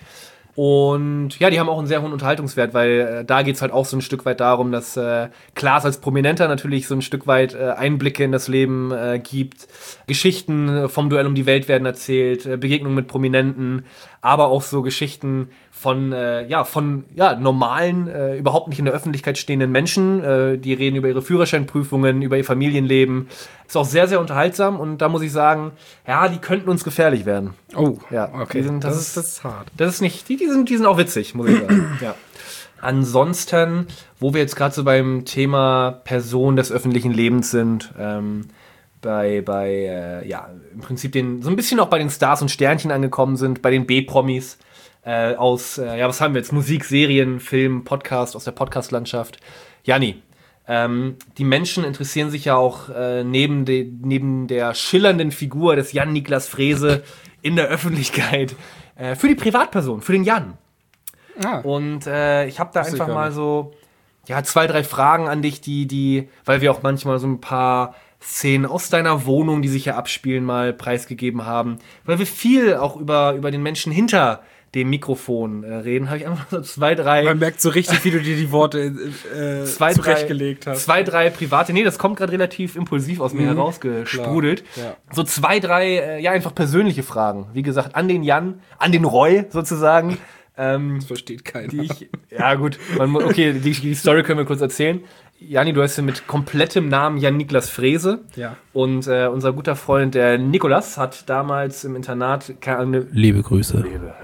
Und ja, die haben auch einen sehr hohen Unterhaltungswert, weil äh, da geht's halt auch so ein Stück weit darum, dass äh, Klaas als Prominenter natürlich so ein Stück weit äh, Einblicke in das Leben äh, gibt. Geschichten vom Duell um die Welt werden erzählt, äh, Begegnungen mit Prominenten, aber auch so Geschichten von, äh, ja, von ja, normalen, äh, überhaupt nicht in der Öffentlichkeit stehenden Menschen. Äh, die reden über ihre Führerscheinprüfungen, über ihr Familienleben. Ist auch sehr, sehr unterhaltsam und da muss ich sagen, ja, die könnten uns gefährlich werden. Oh, ja, okay. Die sind, das, das, ist, das ist hart. Das ist nicht, die, die, sind, die sind auch witzig, muss ich sagen. Ja. Ansonsten, wo wir jetzt gerade so beim Thema Person des öffentlichen Lebens sind, ähm, bei, bei äh, ja, im Prinzip den, so ein bisschen auch bei den Stars und Sternchen angekommen sind, bei den B-Promis, Äh, aus, äh, ja, was haben wir jetzt? Musik, Serien, Film, Podcast, aus der Podcast-Landschaft. Janni, ähm, die Menschen interessieren sich ja auch äh, neben, de, neben der schillernden Figur des Jan Niklas Frese in der Öffentlichkeit äh, für die Privatperson, für den Jan. Ah. Und äh, ich habe da einfach mal so ja, zwei, drei Fragen an dich, die, die, weil wir auch manchmal so ein paar Szenen aus deiner Wohnung, die sich ja abspielen, mal preisgegeben haben, weil wir viel auch über, über den Menschen hinter dem Mikrofon äh, reden, habe ich einfach so zwei, drei... Man merkt so richtig, wie du dir die Worte äh, zwei, zurechtgelegt hast. Zwei, drei private... Nee, das kommt gerade relativ impulsiv aus mir mhm. herausgesprudelt. Ja. So zwei, drei, äh, ja, einfach persönliche Fragen. Wie gesagt, an den Jan, an den Roy sozusagen. Ähm, das versteht keiner. Die ich, ja gut, man, okay, die, die Story können wir kurz erzählen. Janni, du hast ja mit komplettem Namen Jan Niklas Frese. Ja. Und äh, unser guter Freund, der Nikolas, hat damals im Internat eine Liebe Grüße. Liebe,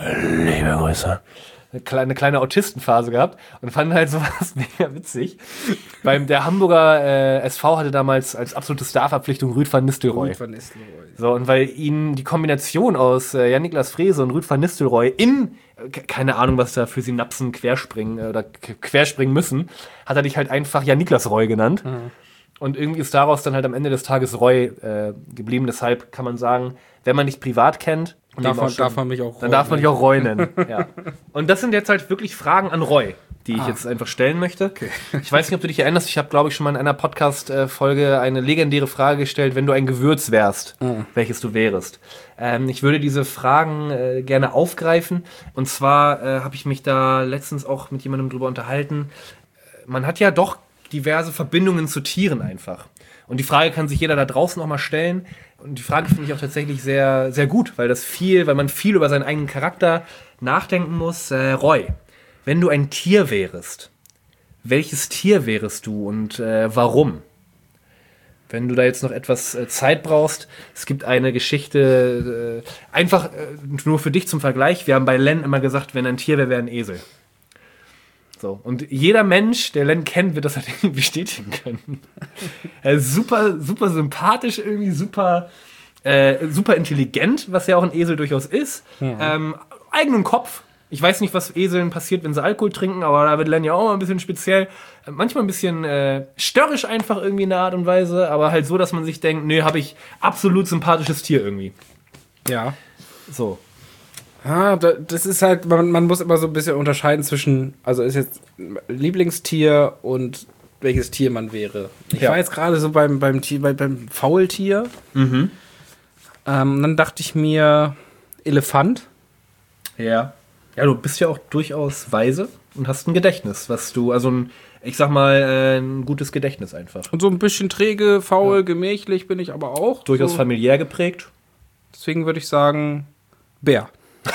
liebe Grüße. Eine kleine, eine kleine Autistenphase gehabt und fand halt sowas mega witzig. Beim der Hamburger äh, S V hatte damals als absolute Starverpflichtung Rüd van Nistelrooy. Rüd van Nistelrooy. So, und weil ihnen die Kombination aus äh, Jan Niklas Frese und Rüd van Nistelrooy im keine Ahnung, was da für Synapsen querspringen äh, oder k- querspringen müssen, hat er dich halt einfach Jan Niklas Roy genannt. Mhm. Und irgendwie ist daraus dann halt am Ende des Tages Roy äh, geblieben. Deshalb kann man sagen, wenn man dich privat kennt, darf man, schon, darf man mich auch Roy dann darf man dich auch Roy nennen. Ja. Und das sind jetzt halt wirklich Fragen an Roy, die ich ah. jetzt einfach stellen möchte. Okay. Ich weiß nicht, ob du dich erinnerst, ich habe, glaube ich, schon mal in einer Podcast-Folge eine legendäre Frage gestellt, wenn du ein Gewürz wärst, mhm. welches du wärest. Ähm, ich würde diese Fragen äh, gerne aufgreifen. Und zwar äh, habe ich mich da letztens auch mit jemandem drüber unterhalten. Man hat ja doch diverse Verbindungen zu Tieren einfach. Und die Frage kann sich jeder da draußen auch mal stellen. Und die Frage finde ich auch tatsächlich sehr, sehr gut, weil das viel, weil man viel über seinen eigenen Charakter nachdenken muss. Äh, Roy, wenn du ein Tier wärest, welches Tier wärest du und äh, warum? Wenn du da jetzt noch etwas äh, Zeit brauchst, es gibt eine Geschichte, äh, einfach äh, nur für dich zum Vergleich. Wir haben bei Len immer gesagt, wenn ein Tier wäre, wäre ein Esel. So. Und jeder Mensch, der Len kennt, wird das halt irgendwie bestätigen können. Er ist super, super sympathisch, irgendwie super, äh, super intelligent, was ja auch ein Esel durchaus ist. Mhm. Ähm, eigenen Kopf. Ich weiß nicht, was Eseln passiert, wenn sie Alkohol trinken, aber da wird Len ja auch mal ein bisschen speziell. Manchmal ein bisschen äh, störrisch einfach irgendwie in der Art und Weise, aber halt so, dass man sich denkt, nee, habe ich absolut sympathisches Tier irgendwie. Ja. So. Ah, das ist halt, man, man muss immer so ein bisschen unterscheiden zwischen, also ist jetzt Lieblingstier und welches Tier man wäre. Ich ja. war jetzt gerade so beim, beim, Tier, bei, beim Faultier. Mhm. Ähm, dann dachte ich mir, Elefant. Ja. Ja, du bist ja auch durchaus weise und hast ein Gedächtnis, was du, also ein, ich sag mal, äh, ein gutes Gedächtnis einfach. Und so ein bisschen träge, faul, ja. gemächlich bin ich aber auch. Durchaus so familiär geprägt. Deswegen würde ich sagen, Bär.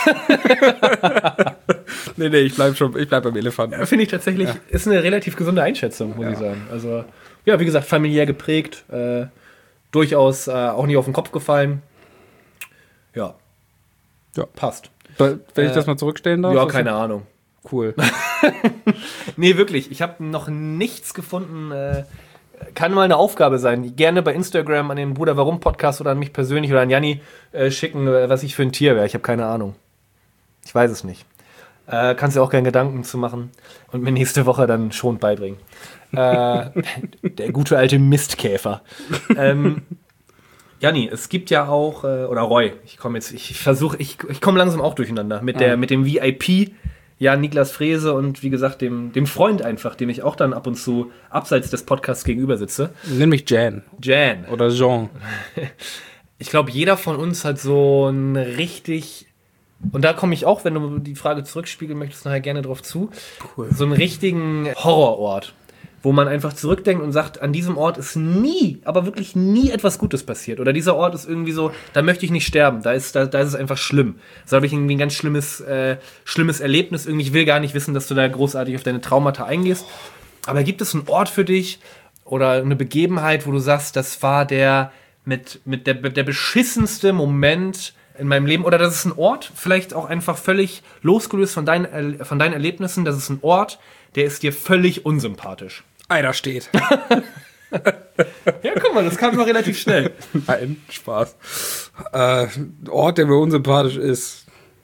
nee, nee, ich bleib schon, ich bleib beim Elefanten. Ja, finde ich tatsächlich, ja. ist eine relativ gesunde Einschätzung, muss ja. ich sagen. Also, ja, wie gesagt, familiär geprägt, äh, durchaus äh, auch nicht auf den Kopf gefallen. Ja. Ja. Passt. Wenn ich äh, das mal zurückstellen darf? Ja, keine Ahnung. Cool. Nee, wirklich. Ich habe noch nichts gefunden. Äh, kann mal eine Aufgabe sein. Gerne bei Instagram an den Bruder Warum Podcast oder an mich persönlich oder an Janni äh, schicken, was ich für ein Tier wäre. Ich habe keine Ahnung. Ich weiß es nicht. Äh, kannst dir auch gerne Gedanken zu machen und mir nächste Woche dann schon beibringen. äh, der gute alte Mistkäfer. ähm, Janni, es gibt ja auch, äh, oder Roy, ich komme jetzt, ich versuche, ich, ich komme langsam auch durcheinander mit, der, Ah. mit dem V I P, Jan Niklas Frese und wie gesagt, dem, dem Freund einfach, dem ich auch dann ab und zu abseits des Podcasts gegenüber sitze. Nenn mich Jan. Jan. Oder Jean. Ich glaube, jeder von uns hat so ein richtig, und da komme ich auch, wenn du die Frage zurückspiegeln möchtest, nachher gerne drauf zu, Cool. so einen richtigen Horrorort, wo man einfach zurückdenkt und sagt, an diesem Ort ist nie, aber wirklich nie etwas Gutes passiert. Oder dieser Ort ist irgendwie so, da möchte ich nicht sterben, da ist, da, da ist es einfach schlimm. Da habe ich irgendwie ein ganz schlimmes, äh, schlimmes Erlebnis. Irgendwie, ich will gar nicht wissen, dass du da großartig auf deine Traumata eingehst. Aber gibt es einen Ort für dich oder eine Begebenheit, wo du sagst, das war der mit, mit der, der beschissenste Moment in meinem Leben? Oder das ist ein Ort, vielleicht auch einfach völlig losgelöst von deinen, von deinen Erlebnissen, das ist ein Ort, der ist dir völlig unsympathisch. Ei, da steht. Ja, guck mal, das kam noch relativ schnell. Nein, Spaß. Äh, Ort, der mir unsympathisch ist.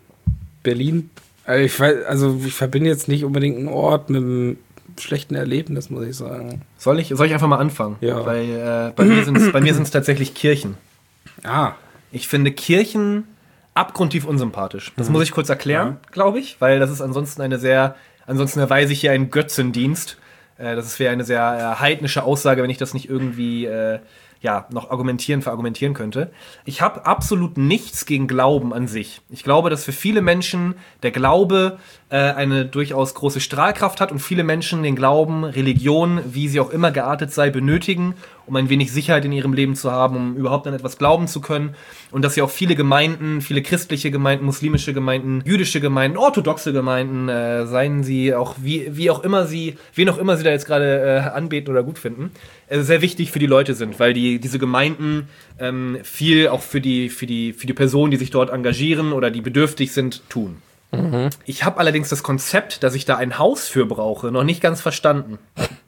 Berlin. Also ich, weiß, also ich verbinde jetzt nicht unbedingt einen Ort mit einem schlechten Erlebnis, muss ich sagen. Soll ich, soll ich einfach mal anfangen? Ja. Weil äh, bei mir sind es bei mir sind's tatsächlich Kirchen. Ah. Ich finde Kirchen abgrundtief unsympathisch. Das muss ich kurz erklären, glaube ich, weil das ist ansonsten eine sehr, ansonsten erweise ich hier einen Götzendienst. Äh, das wäre eine sehr äh, heidnische Aussage, wenn ich das nicht irgendwie äh, ja, noch argumentieren, verargumentieren könnte. Ich habe absolut nichts gegen Glauben an sich. Ich glaube, dass für viele Menschen der Glaube äh, eine durchaus große Strahlkraft hat und viele Menschen den Glauben, Religion, wie sie auch immer geartet sei, benötigen, um ein wenig Sicherheit in ihrem Leben zu haben, um überhaupt an etwas glauben zu können. Und dass ja auch viele Gemeinden, viele christliche Gemeinden, muslimische Gemeinden, jüdische Gemeinden, orthodoxe Gemeinden, äh, seien sie auch, wie, wie auch immer sie, wen auch immer sie da jetzt gerade äh, anbeten oder gut finden, äh, sehr wichtig für die Leute sind, weil die, diese Gemeinden ähm, viel auch für die, für die, für die Personen, die sich dort engagieren oder die bedürftig sind, tun. Mhm. Ich habe allerdings das Konzept, dass ich da ein Haus für brauche, noch nicht ganz verstanden.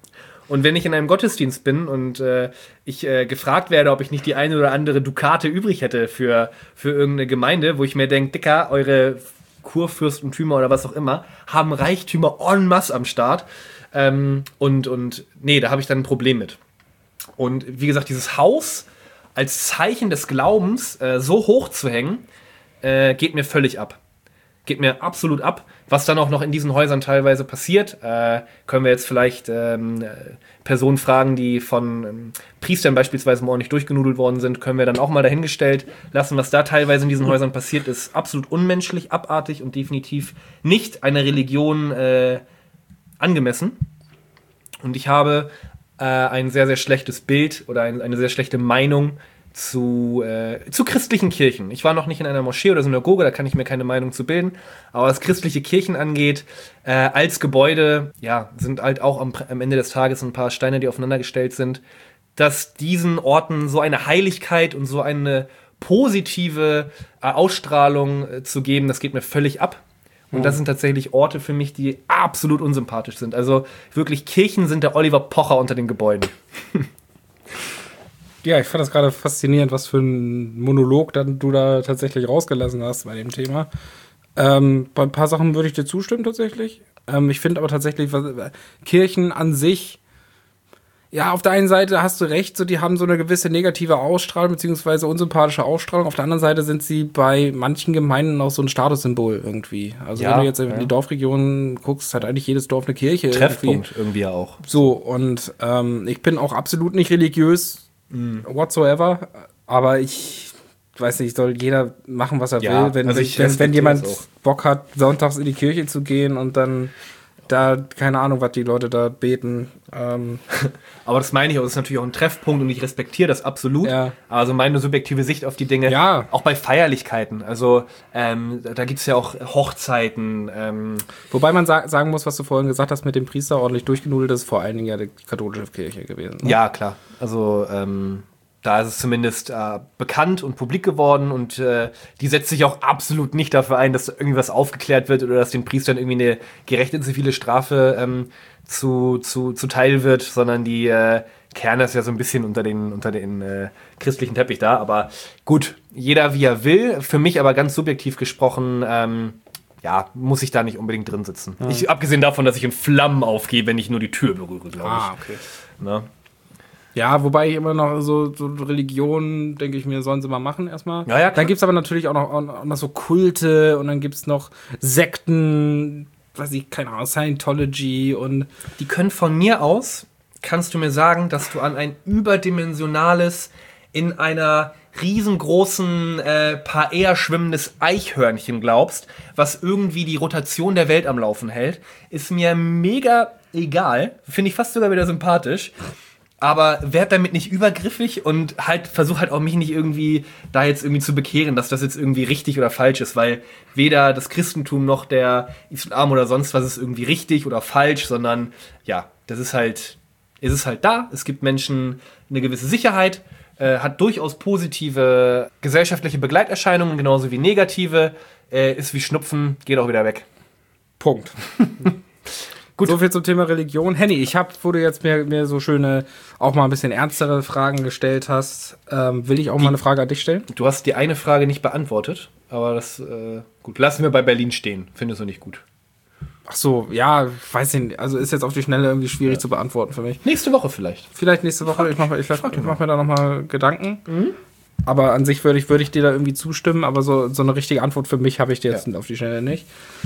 Und wenn ich in einem Gottesdienst bin und äh, ich äh, gefragt werde, ob ich nicht die eine oder andere Dukate übrig hätte für, für irgendeine Gemeinde, wo ich mir denke, Dicker, eure Kurfürstentümer oder was auch immer, haben Reichtümer en masse am Start. Ähm, und, und nee, da habe ich dann ein Problem mit. Und wie gesagt, dieses Haus als Zeichen des Glaubens äh, so hoch zu hängen, äh, geht mir völlig ab. Geht mir absolut ab. Was dann auch noch in diesen Häusern teilweise passiert, äh, können wir jetzt vielleicht ähm, Personen fragen, die von ähm, Priestern beispielsweise mal ordentlich durchgenudelt worden sind, können wir dann auch mal dahingestellt lassen. Was da teilweise in diesen Häusern passiert, ist absolut unmenschlich, abartig und definitiv nicht einer Religion äh, angemessen. Und ich habe äh, ein sehr, sehr schlechtes Bild oder ein, eine sehr schlechte Meinung Zu, äh, zu christlichen Kirchen. Ich war noch nicht in einer Moschee oder Synagoge, da kann ich mir keine Meinung zu bilden. Aber was christliche Kirchen angeht, äh, als Gebäude, ja, sind halt auch am, am Ende des Tages ein paar Steine, die aufeinandergestellt sind, dass diesen Orten so eine Heiligkeit und so eine positive äh, Ausstrahlung äh, zu geben, das geht mir völlig ab. Und das sind tatsächlich Orte für mich, die absolut unsympathisch sind. Also wirklich, Kirchen sind der Oliver Pocher unter den Gebäuden. Ja, ich fand das gerade faszinierend, was für ein Monolog dann du da tatsächlich rausgelassen hast bei dem Thema. Ähm, bei ein paar Sachen würde ich dir zustimmen tatsächlich. Ähm, ich finde aber tatsächlich, was, Kirchen an sich, ja, auf der einen Seite hast du recht, so die haben so eine gewisse negative Ausstrahlung, beziehungsweise unsympathische Ausstrahlung. Auf der anderen Seite sind sie bei manchen Gemeinden auch so ein Statussymbol irgendwie. Also Ja, wenn du jetzt in ja. die Dorfregionen guckst, hat eigentlich jedes Dorf eine Kirche. Treffpunkt irgendwie ja auch. So, und ähm, ich bin auch absolut nicht religiös, whatsoever, aber ich weiß nicht, soll jeder machen, was er Ja, will. Wenn, also sich, ich wenn, wenn respektiere jemand das auch. Bock hat, sonntags in die Kirche zu gehen und dann da, keine Ahnung, was die Leute da beten. Ähm, Aber das meine ich auch, das ist natürlich auch ein Treffpunkt und ich respektiere das absolut. Ja. Also meine subjektive Sicht auf die Dinge, Ja. auch bei Feierlichkeiten. Also ähm, da gibt es ja auch Hochzeiten. Ähm, wobei man sa- sagen muss, was du vorhin gesagt hast mit dem Priester ordentlich durchgenudelt, ist vor allen Dingen ja die katholische Kirche gewesen. Ne? ja, klar. Also ähm, da ist es zumindest äh, bekannt und publik geworden und äh, die setzt sich auch absolut nicht dafür ein, dass irgendwas aufgeklärt wird oder dass den Priestern irgendwie eine gerechte zivile Strafe ähm, zu, zu, zuteil wird, sondern die äh, kehren das ja so ein bisschen unter den, unter den äh, christlichen Teppich da. Aber gut, jeder wie er will. Für mich aber ganz subjektiv gesprochen, ähm, ja, muss ich da nicht unbedingt drin sitzen. Ja. Ich, abgesehen davon, dass ich in Flammen aufgehe, wenn ich nur die Tür berühre, glaube ich. Ah, okay. Ne? Ja, wobei ich immer noch so, so Religion, denke ich mir, sollen sie mal machen erstmal. Ja, ja, dann gibt es aber natürlich auch noch, auch noch so Kulte und dann gibt es noch Sekten, weiß ich, keine Ahnung, Scientology und... Die können von mir aus, kannst du mir sagen, dass du an ein überdimensionales, in einer riesengroßen, äh, paar eher schwimmendes Eichhörnchen glaubst, was irgendwie die Rotation der Welt am Laufen hält, ist mir mega egal. Finde ich fast sogar wieder sympathisch. Aber werd damit nicht übergriffig und halt versuch halt auch mich nicht irgendwie da jetzt irgendwie zu bekehren, dass das jetzt irgendwie richtig oder falsch ist, weil weder das Christentum noch der Islam oder sonst was ist irgendwie richtig oder falsch, sondern ja, das ist halt, ist es halt da. Es gibt Menschen eine gewisse Sicherheit, äh, hat durchaus positive gesellschaftliche Begleiterscheinungen, genauso wie negative, äh, ist wie Schnupfen, geht auch wieder weg. Punkt. Gut. So viel zum Thema Religion. Henny, ich habe, wo du jetzt mir, mir so schöne, auch mal ein bisschen ernstere Fragen gestellt hast, ähm, will ich auch die, mal eine Frage an dich stellen? Du hast die eine Frage nicht beantwortet, aber das, äh, gut, lassen wir bei Berlin stehen. Findest du nicht gut? Ach so, ja, weiß ich nicht. Also ist jetzt auf die Schnelle irgendwie schwierig ja. zu beantworten für mich. Nächste Woche vielleicht. Vielleicht nächste Woche. Frag, ich mache ich, ich, ich mach mir da nochmal Gedanken. Mhm. Aber an sich würde ich, würd ich dir da irgendwie zustimmen, aber so, so eine richtige Antwort für mich habe ich dir jetzt ja. auf die Schnelle nicht.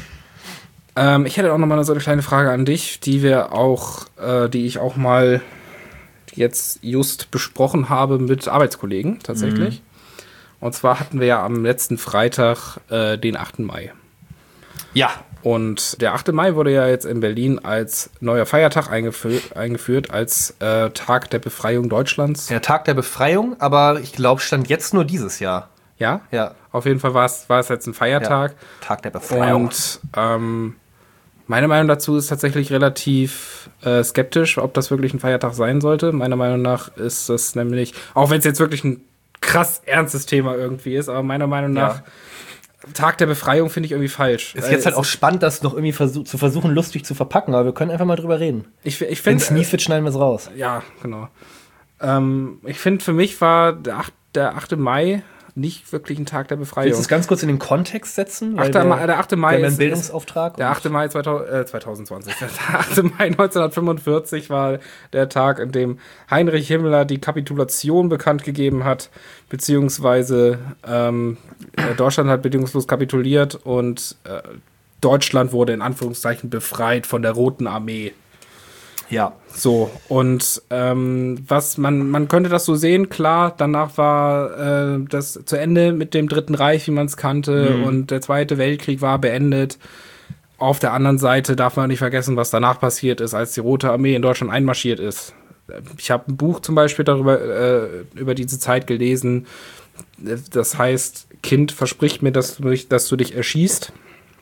Ähm, ich hätte auch noch mal so eine kleine Frage an dich, die wir auch, äh, die ich auch mal jetzt just besprochen habe mit Arbeitskollegen tatsächlich. Mhm. Und zwar hatten wir ja am letzten Freitag äh, den achten Mai. Ja. Und der achte Mai wurde ja jetzt in Berlin als neuer Feiertag eingeführt, eingeführt als äh, Tag der Befreiung Deutschlands. Der Tag der Befreiung, aber ich glaube, stand jetzt nur dieses Jahr. Ja? Ja. Auf jeden Fall war es war es jetzt ein Feiertag. Ja. Tag der Befreiung. Und ähm, meine Meinung dazu ist tatsächlich relativ äh, skeptisch, ob das wirklich ein Feiertag sein sollte. Meiner Meinung nach ist das nämlich, auch wenn es jetzt wirklich ein krass ernstes Thema irgendwie ist, aber meiner Meinung nach, ja. Tag der Befreiung finde ich irgendwie falsch. Ist jetzt halt auch spannend, das noch irgendwie versuch, zu versuchen, lustig zu verpacken, aber wir können einfach mal drüber reden. Ich, ich Wenn es nie wird, schneiden wir es raus. Ja, genau. Ähm, ich finde, für mich war der, acht, der achte Mai nicht wirklich ein Tag der Befreiung. Willst du es ganz kurz in den Kontext setzen? Weil der, der achte Mai ist ein Bildungsauftrag. Der achte Mai zweitausend, äh, zwanzig zwanzig. Der achte Mai neunzehnhundertfünfundvierzig war der Tag, in dem Heinrich Himmler die Kapitulation bekannt gegeben hat, beziehungsweise ähm, Deutschland hat bedingungslos kapituliert und äh, Deutschland wurde in Anführungszeichen befreit von der Roten Armee. Ja. So, und ähm, was man, man könnte das so sehen, klar, danach war äh, das zu Ende mit dem Dritten Reich, wie man es kannte, mhm. und der Zweite Weltkrieg war beendet. Auf der anderen Seite darf man nicht vergessen, was danach passiert ist, als die Rote Armee in Deutschland einmarschiert ist. Ich habe ein Buch zum Beispiel darüber, äh, über diese Zeit gelesen, das heißt, Kind, versprich mir, dass du dich, dass du dich erschießt,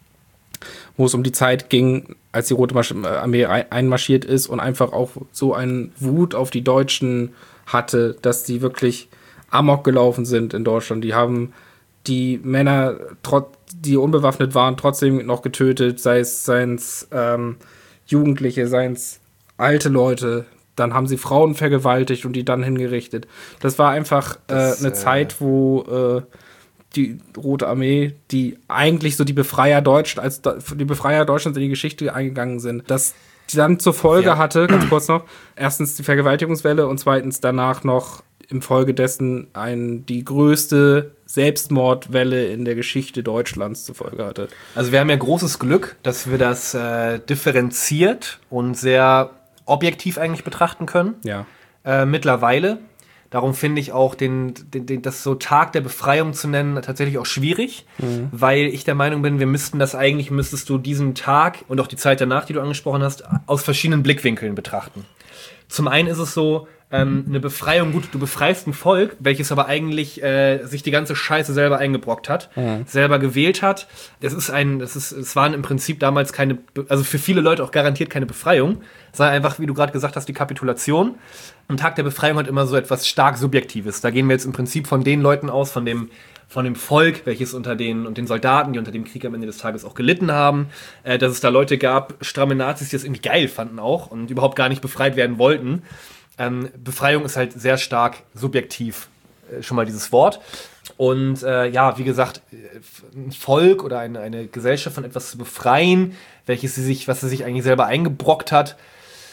wo es um die Zeit ging, als die Rote Armee einmarschiert ist und einfach auch so eine Wut auf die Deutschen hatte, dass die wirklich amok gelaufen sind in Deutschland. Die haben die Männer, die unbewaffnet waren, trotzdem noch getötet, sei es, seien es ähm, Jugendliche, seien es alte Leute. Dann haben sie Frauen vergewaltigt und die dann hingerichtet. Das war einfach äh, das, eine äh, Zeit, wo äh, die Rote Armee, die eigentlich so die Befreier Deutschlands, als die Befreier Deutschlands in die Geschichte eingegangen sind, dass die dann zur Folge ja. hatte, ganz kurz noch, erstens die Vergewaltigungswelle und zweitens danach noch im Folge dessen ein, die größte Selbstmordwelle in der Geschichte Deutschlands zur Folge hatte. Also wir haben ja großes Glück, dass wir das äh, differenziert und sehr objektiv eigentlich betrachten können. Ja. Äh, mittlerweile. Darum finde ich auch, den, den, den, das so Tag der Befreiung zu nennen, tatsächlich auch schwierig, mhm. weil ich der Meinung bin, wir müssten das eigentlich, müsstest du diesen Tag und auch die Zeit danach, die du angesprochen hast, aus verschiedenen Blickwinkeln betrachten. Zum einen ist es so, ähm, eine Befreiung, gut, du befreist ein Volk, welches aber eigentlich äh, sich die ganze Scheiße selber eingebrockt hat, mhm. selber gewählt hat. Das ist ein, das ist, es waren im Prinzip damals keine, also für viele Leute auch garantiert keine Befreiung, sondern einfach, wie du gerade gesagt hast, die Kapitulation. Ein Tag der Befreiung hat immer so etwas stark Subjektives. Da gehen wir jetzt im Prinzip von den Leuten aus, von dem, von dem Volk, welches unter den, und den Soldaten, die unter dem Krieg am Ende des Tages auch gelitten haben, äh, dass es da Leute gab, stramme Nazis, die das irgendwie geil fanden auch und überhaupt gar nicht befreit werden wollten. Ähm, Befreiung ist halt sehr stark subjektiv, äh, schon mal dieses Wort. Und äh, ja, wie gesagt, ein Volk oder eine, eine Gesellschaft von etwas zu befreien, welches sie sich, was sie sich eigentlich selber eingebrockt hat,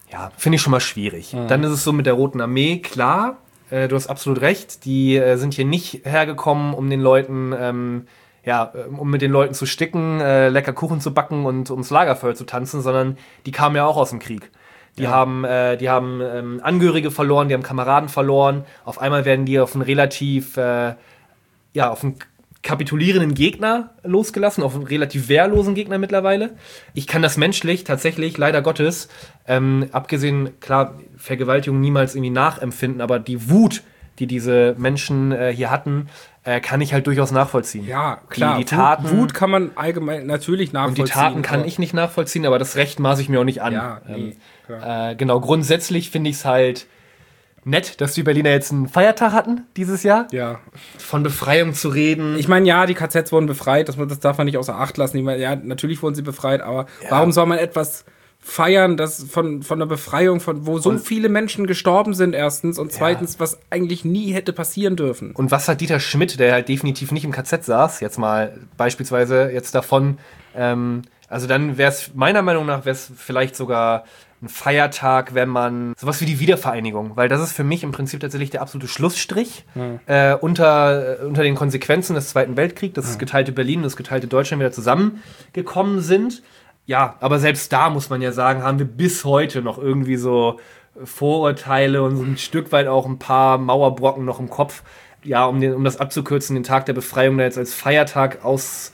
ja, finde ich schon mal schwierig. Mhm. Dann ist es so mit der Roten Armee, klar, äh, du hast absolut recht, die äh, sind hier nicht hergekommen, um den Leuten, ähm, ja, um mit den Leuten zu sticken, äh, lecker Kuchen zu backen und ums Lagerfeuer zu tanzen, sondern die kamen ja auch aus dem Krieg. Die Ja. haben, äh, die haben ähm, Angehörige verloren, die haben Kameraden verloren. Auf einmal werden die auf einen relativ, äh, ja, auf einen kapitulierenden Gegner losgelassen, auf einen relativ wehrlosen Gegner mittlerweile. Ich kann das menschlich tatsächlich, leider Gottes, ähm, abgesehen, klar, Vergewaltigung niemals irgendwie nachempfinden, aber die Wut, die diese Menschen äh, hier hatten, äh, kann ich halt durchaus nachvollziehen. Ja, klar. Die, die Taten, Wut, Wut kann man allgemein natürlich und nachvollziehen. die Taten kann aber- ich nicht nachvollziehen, aber das Recht maße ich mir auch nicht an. Ja, nee, ähm, klar. äh, genau, grundsätzlich finde ich es halt nett, dass die Berliner jetzt einen Feiertag hatten dieses Jahr. Ja. Von Befreiung zu reden. Ich meine, ja, die K Zs wurden befreit, das, das darf man nicht außer Acht lassen. Ich meine, ja, natürlich wurden sie befreit, aber warum soll man etwas feiern, das von, von der Befreiung, von wo so Und- viele Menschen gestorben sind, erstens, und zweitens, was eigentlich nie hätte passieren dürfen. Und was hat Dieter Schmidt, der halt definitiv nicht im K Z saß, jetzt mal beispielsweise jetzt davon, ähm, also dann wäre es, meiner Meinung nach, wäre es vielleicht sogar ein Feiertag, wenn man sowas wie die Wiedervereinigung, weil das ist für mich im Prinzip tatsächlich der absolute Schlussstrich Hm. äh, unter, äh, unter den Konsequenzen des Zweiten Weltkriegs, dass das geteilte Berlin und das geteilte Deutschland wieder zusammengekommen sind. Ja, aber selbst da muss man ja sagen, haben wir bis heute noch irgendwie so Vorurteile und so ein Stück weit auch ein paar Mauerbrocken noch im Kopf. Ja, um, den, um das abzukürzen, den Tag der Befreiung da jetzt als Feiertag aus...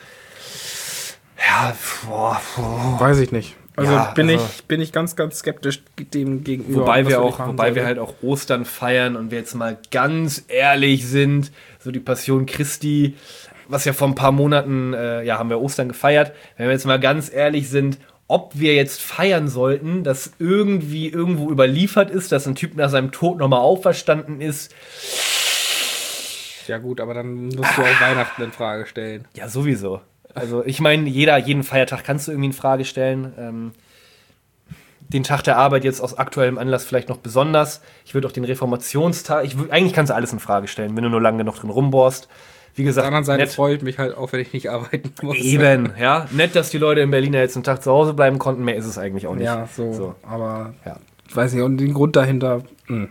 Ja, boah, boah. Weiß ich nicht. Also, Ja, bin, also- ich, bin ich ganz, ganz skeptisch dem gegenüber. Wobei was wir die auch, machen wobei wir sollten. halt auch Ostern feiern und wir jetzt mal ganz ehrlich sind, so die Passion Christi, was ja vor ein paar Monaten, äh, ja, haben wir Ostern gefeiert. Wenn wir jetzt mal ganz ehrlich sind, ob wir jetzt feiern sollten, dass irgendwie irgendwo überliefert ist, dass ein Typ nach seinem Tod nochmal auferstanden ist. Ja gut, aber dann musst du auch Weihnachten in Frage stellen. Ja, sowieso. Also ich meine, jeder, jeden Feiertag kannst du irgendwie in Frage stellen. Ähm, den Tag der Arbeit jetzt aus aktuellem Anlass vielleicht noch besonders. Ich würde auch den Reformationstag, ich würd, eigentlich kannst du alles in Frage stellen, wenn du nur lange genug drin rumbohrst. Wie Auf gesagt, der anderen Seite nett, freut mich halt auch, wenn ich nicht arbeiten muss. eben, ja. Nett, dass die Leute in Berlin ja jetzt einen Tag zu Hause bleiben konnten. Mehr ist es eigentlich auch nicht. Ja, so, So. aber Ja. ich weiß nicht, und den Grund dahinter, mh.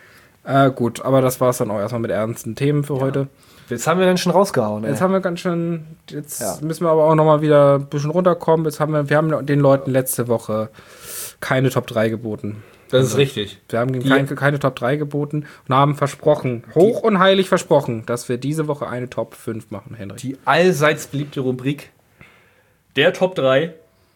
Ja. Äh, gut, aber das war es dann auch erstmal mit ernsten Themen für heute. Jetzt haben wir dann schon rausgehauen. Jetzt Ey. haben wir ganz schön, jetzt Ja. müssen wir aber auch nochmal wieder ein bisschen runterkommen. Jetzt haben wir, wir haben den Leuten letzte Woche keine Top drei geboten. Das ist richtig. Wir haben Die- keine, keine Top drei geboten und haben versprochen, hoch und heilig versprochen, dass wir diese Woche eine Top fünf machen, Henrik. Die allseits beliebte Rubrik der Top drei.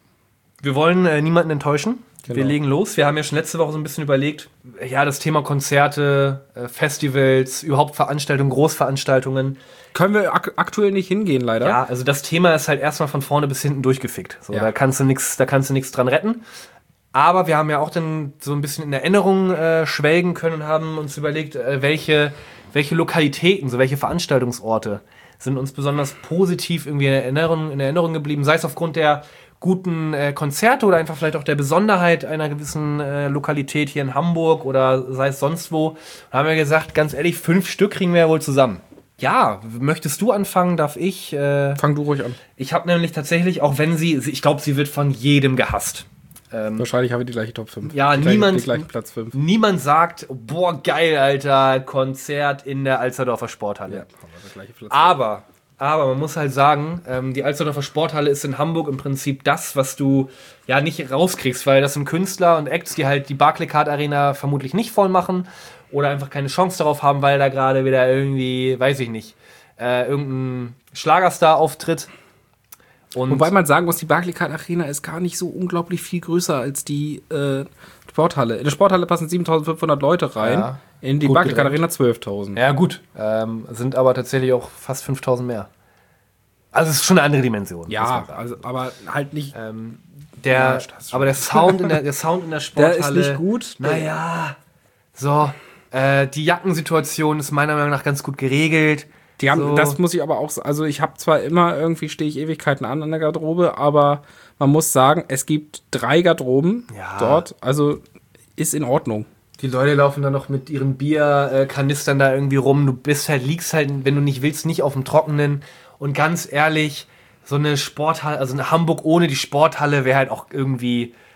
Wir wollen äh, niemanden enttäuschen. Genau. Wir legen los. Wir haben ja schon letzte Woche so ein bisschen überlegt, ja, das Thema Konzerte, äh, Festivals, überhaupt Veranstaltungen, Großveranstaltungen. Können wir ak aktuell nicht hingehen, leider. Ja, also das Thema ist halt erstmal von vorne bis hinten durchgefickt. So, Ja. da kannst du nichts, da kannst du nichts dran retten. Aber wir haben ja auch dann so ein bisschen in Erinnerung äh, schwelgen können und haben uns überlegt, äh, welche, welche Lokalitäten, so welche Veranstaltungsorte sind uns besonders positiv irgendwie in Erinnerung, in Erinnerung geblieben, sei es aufgrund der guten äh, Konzerte oder einfach vielleicht auch der Besonderheit einer gewissen äh, Lokalität hier in Hamburg oder sei es sonst wo. Da haben wir gesagt, ganz ehrlich, fünf Stück kriegen wir ja wohl zusammen. Ja, möchtest du anfangen, darf ich? Äh, Fang du ruhig an. ich habe nämlich tatsächlich, auch wenn sie, sie- ich glaube, sie wird von jedem gehasst. Ähm, Wahrscheinlich haben wir die gleiche Top fünf. Ja, die gleiche, niemand- Die gleichen Platz fünf. niemand sagt, boah, geil, Alter, Konzert in der Alsterdorfer Sporthalle. Ja, haben wir der gleiche Platz Aber, aber man muss halt sagen, ähm, die Alsterdorfer Sporthalle ist in Hamburg im Prinzip das, was du ja nicht rauskriegst, weil das sind Künstler und Acts, die halt die Barclaycard Arena vermutlich nicht voll machen oder einfach keine Chance darauf haben, weil da gerade wieder irgendwie, weiß ich nicht, äh, irgendein Schlagerstar auftritt. Und Wobei man sagen muss, die Barclaycard Arena ist gar nicht so unglaublich viel größer als die äh, Sporthalle. In der Sporthalle passen siebentausendfünfhundert Leute rein, Ja, in die gut Barclaycard gedrängt. Arena zwölftausend. ja, gut. Ähm, sind aber tatsächlich auch fast fünftausend mehr. Also es ist schon eine andere Dimension. muss man Ja, sagen. also, aber halt nicht. Ähm, der, Ja, das schon. aber der Sound in der, der Sound in der Der Sporthalle. ist nicht gut. Naja. So. Äh, die Jackensituation ist meiner Meinung nach ganz gut geregelt. Die haben, so. Das muss ich aber auch sagen. Also, ich habe zwar immer irgendwie, stehe ich Ewigkeiten an an der Garderobe, aber man muss sagen, es gibt drei Garderoben Ja. dort. Also, ist in Ordnung. Die Leute laufen dann noch mit ihren Bierkanistern da irgendwie rum. Du bist halt, liegst halt, wenn du nicht willst, nicht auf dem Trockenen. Und ganz ehrlich, so eine Sporthalle, also eine Hamburg ohne die Sporthalle wäre halt auch irgendwie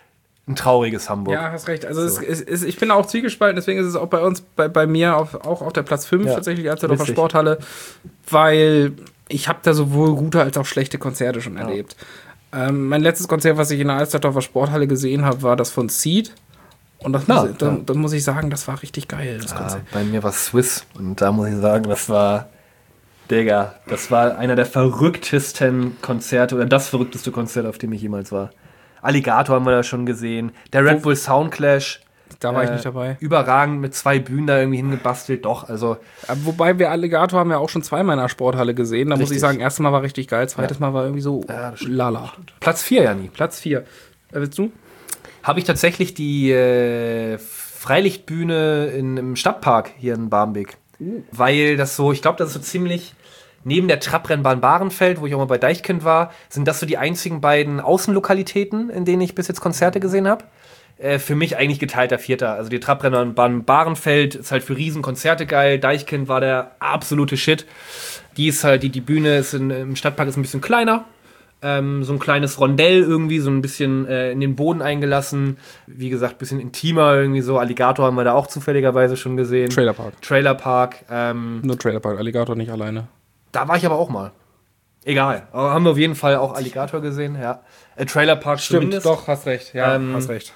ein trauriges Hamburg. Ja, hast recht. Also so. es, es, ich bin auch zwiegespalten, deswegen ist es auch bei uns, bei, bei mir auf, auch auf der Platz fünf ja. tatsächlich, als auf der Sporthalle, weil ich habe da sowohl gute als auch schlechte Konzerte schon ja. erlebt. Ähm, mein letztes Konzert, was ich in der Alsterdorfer Sporthalle gesehen habe, war das von Seed. Und das, Na, muss, ich, dann, dann muss ich sagen, das war richtig geil, das ja, Konzert. Bei mir war Swiss und da muss ich sagen, das war, Digga, das war einer der verrücktesten Konzerte oder das verrückteste Konzert, auf dem ich jemals war. Alligator haben wir da schon gesehen. Der Red Bull Soundclash. Da war äh, ich nicht dabei. Überragend mit zwei Bühnen da irgendwie hingebastelt. Doch, also. Wobei wir Alligator haben ja auch schon zweimal in der Sporthalle gesehen. Da richtig. muss ich sagen, erstes Mal war richtig geil, zweites ja. Mal war irgendwie so ja, lala. Platz vier, Janni. Platz vier. Äh, willst du? Habe ich tatsächlich die äh, Freilichtbühne in, im Stadtpark hier in Barmbek. Uh. Weil das so, ich glaube, das ist so ziemlich... Neben der Trabrennbahn Bahrenfeld, wo ich auch mal bei Deichkind war, sind das so die einzigen beiden Außenlokalitäten, in denen ich bis jetzt Konzerte gesehen habe. Äh, für mich eigentlich geteilter Vierter. Also die Trabrennbahn Bahrenfeld ist halt für Riesenkonzerte geil. Deichkind war der absolute Shit. Die ist halt, die, die Bühne ist in, im Stadtpark ist ein bisschen kleiner. Ähm, so ein kleines Rondell irgendwie, so ein bisschen äh, in den Boden eingelassen. Wie gesagt, ein bisschen intimer irgendwie so. Alligator haben wir da auch zufälligerweise schon gesehen. Trailerpark. Trailerpark. Ähm, Nur Trailerpark, Alligator nicht alleine. Da war ich aber auch mal. Egal. Aber haben wir auf jeden Fall auch Alligator gesehen, ja. Äh, Trailerpark Stimmt, zumindest. doch, hast recht. Ja, ähm, hast recht.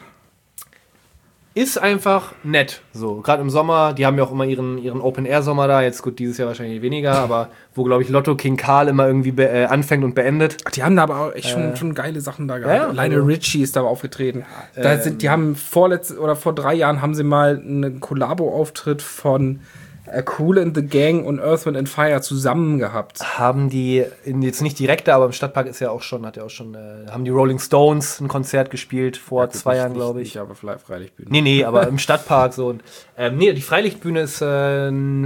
Ist einfach nett. So, gerade im Sommer, die haben ja auch immer ihren, ihren Open-Air-Sommer da. Jetzt gut, dieses Jahr wahrscheinlich weniger, aber wo, glaube ich, Lotto King Karl immer irgendwie be- äh, anfängt und beendet. Ach, die haben da aber auch echt schon, äh, schon geile Sachen da gehabt. Ja, Lionel also, Richie ist da aufgetreten. Ja, da sind, die haben vorletzt oder vor drei Jahren haben sie mal einen Kollabo-Auftritt von Kool and the Gang und Earth, Wind and Fire zusammen gehabt. Haben die, in, jetzt nicht direkt da, aber im Stadtpark ist ja auch schon, hat ja auch schon, äh, haben die Rolling Stones ein Konzert gespielt, vor ja, gut, zwei nicht, Jahren, glaube ich. Nicht, aber vielleicht Freilichtbühne. Nee, nee, aber im Stadtpark so. Und, ähm, nee, die Freilichtbühne ist äh,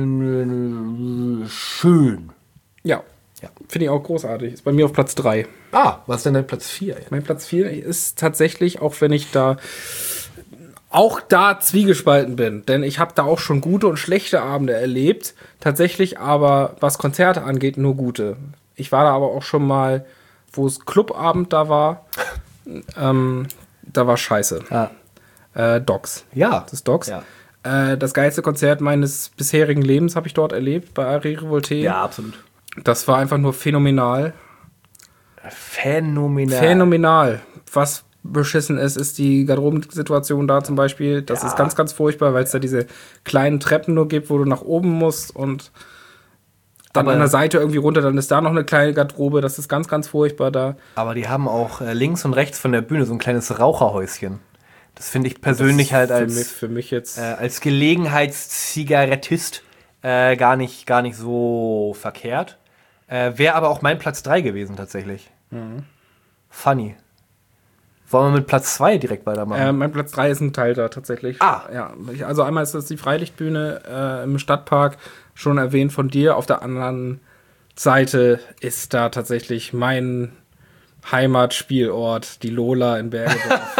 schön. Ja, ja. Finde ich auch großartig. Ist bei mir auf Platz drei. Ah, was ist denn dein Platz vier? Mein Platz vier ist tatsächlich, auch wenn ich da auch da zwiegespalten bin, denn ich habe da auch schon gute und schlechte Abende erlebt. Tatsächlich aber, was Konzerte angeht, nur gute. Ich war da aber auch schon mal, wo es Clubabend da war. ähm, da war scheiße. Ah. Äh, Docs. Ja. Das ist Docs. Ja. Äh, das geilste Konzert meines bisherigen Lebens habe ich dort erlebt, bei Ari Revolte. Ja, absolut. Das war einfach nur phänomenal. Phänomenal. Phänomenal. Was beschissen ist, ist die Garderobensituation da zum Beispiel. Das ja. ist ganz, ganz furchtbar, weil es da diese kleinen Treppen nur gibt, wo du nach oben musst und dann aber an der Seite irgendwie runter, dann ist da noch eine kleine Garderobe. Das ist ganz, ganz furchtbar da. Aber die haben auch äh, links und rechts von der Bühne so ein kleines Raucherhäuschen. Das finde ich persönlich halt als, für mich, für mich jetzt äh, als Gelegenheitszigarettist äh, gar, nicht, gar nicht so verkehrt. Äh, Wäre aber auch mein Platz drei gewesen tatsächlich. Mhm. Funny. Wollen wir mit Platz zwei direkt weitermachen? Äh, mein Platz drei ist ein Teil da tatsächlich. Ah. Ja, also einmal ist das die Freilichtbühne äh, im Stadtpark, schon erwähnt von dir. Auf der anderen Seite ist da tatsächlich mein Heimatspielort, die Lola in Bergedorf.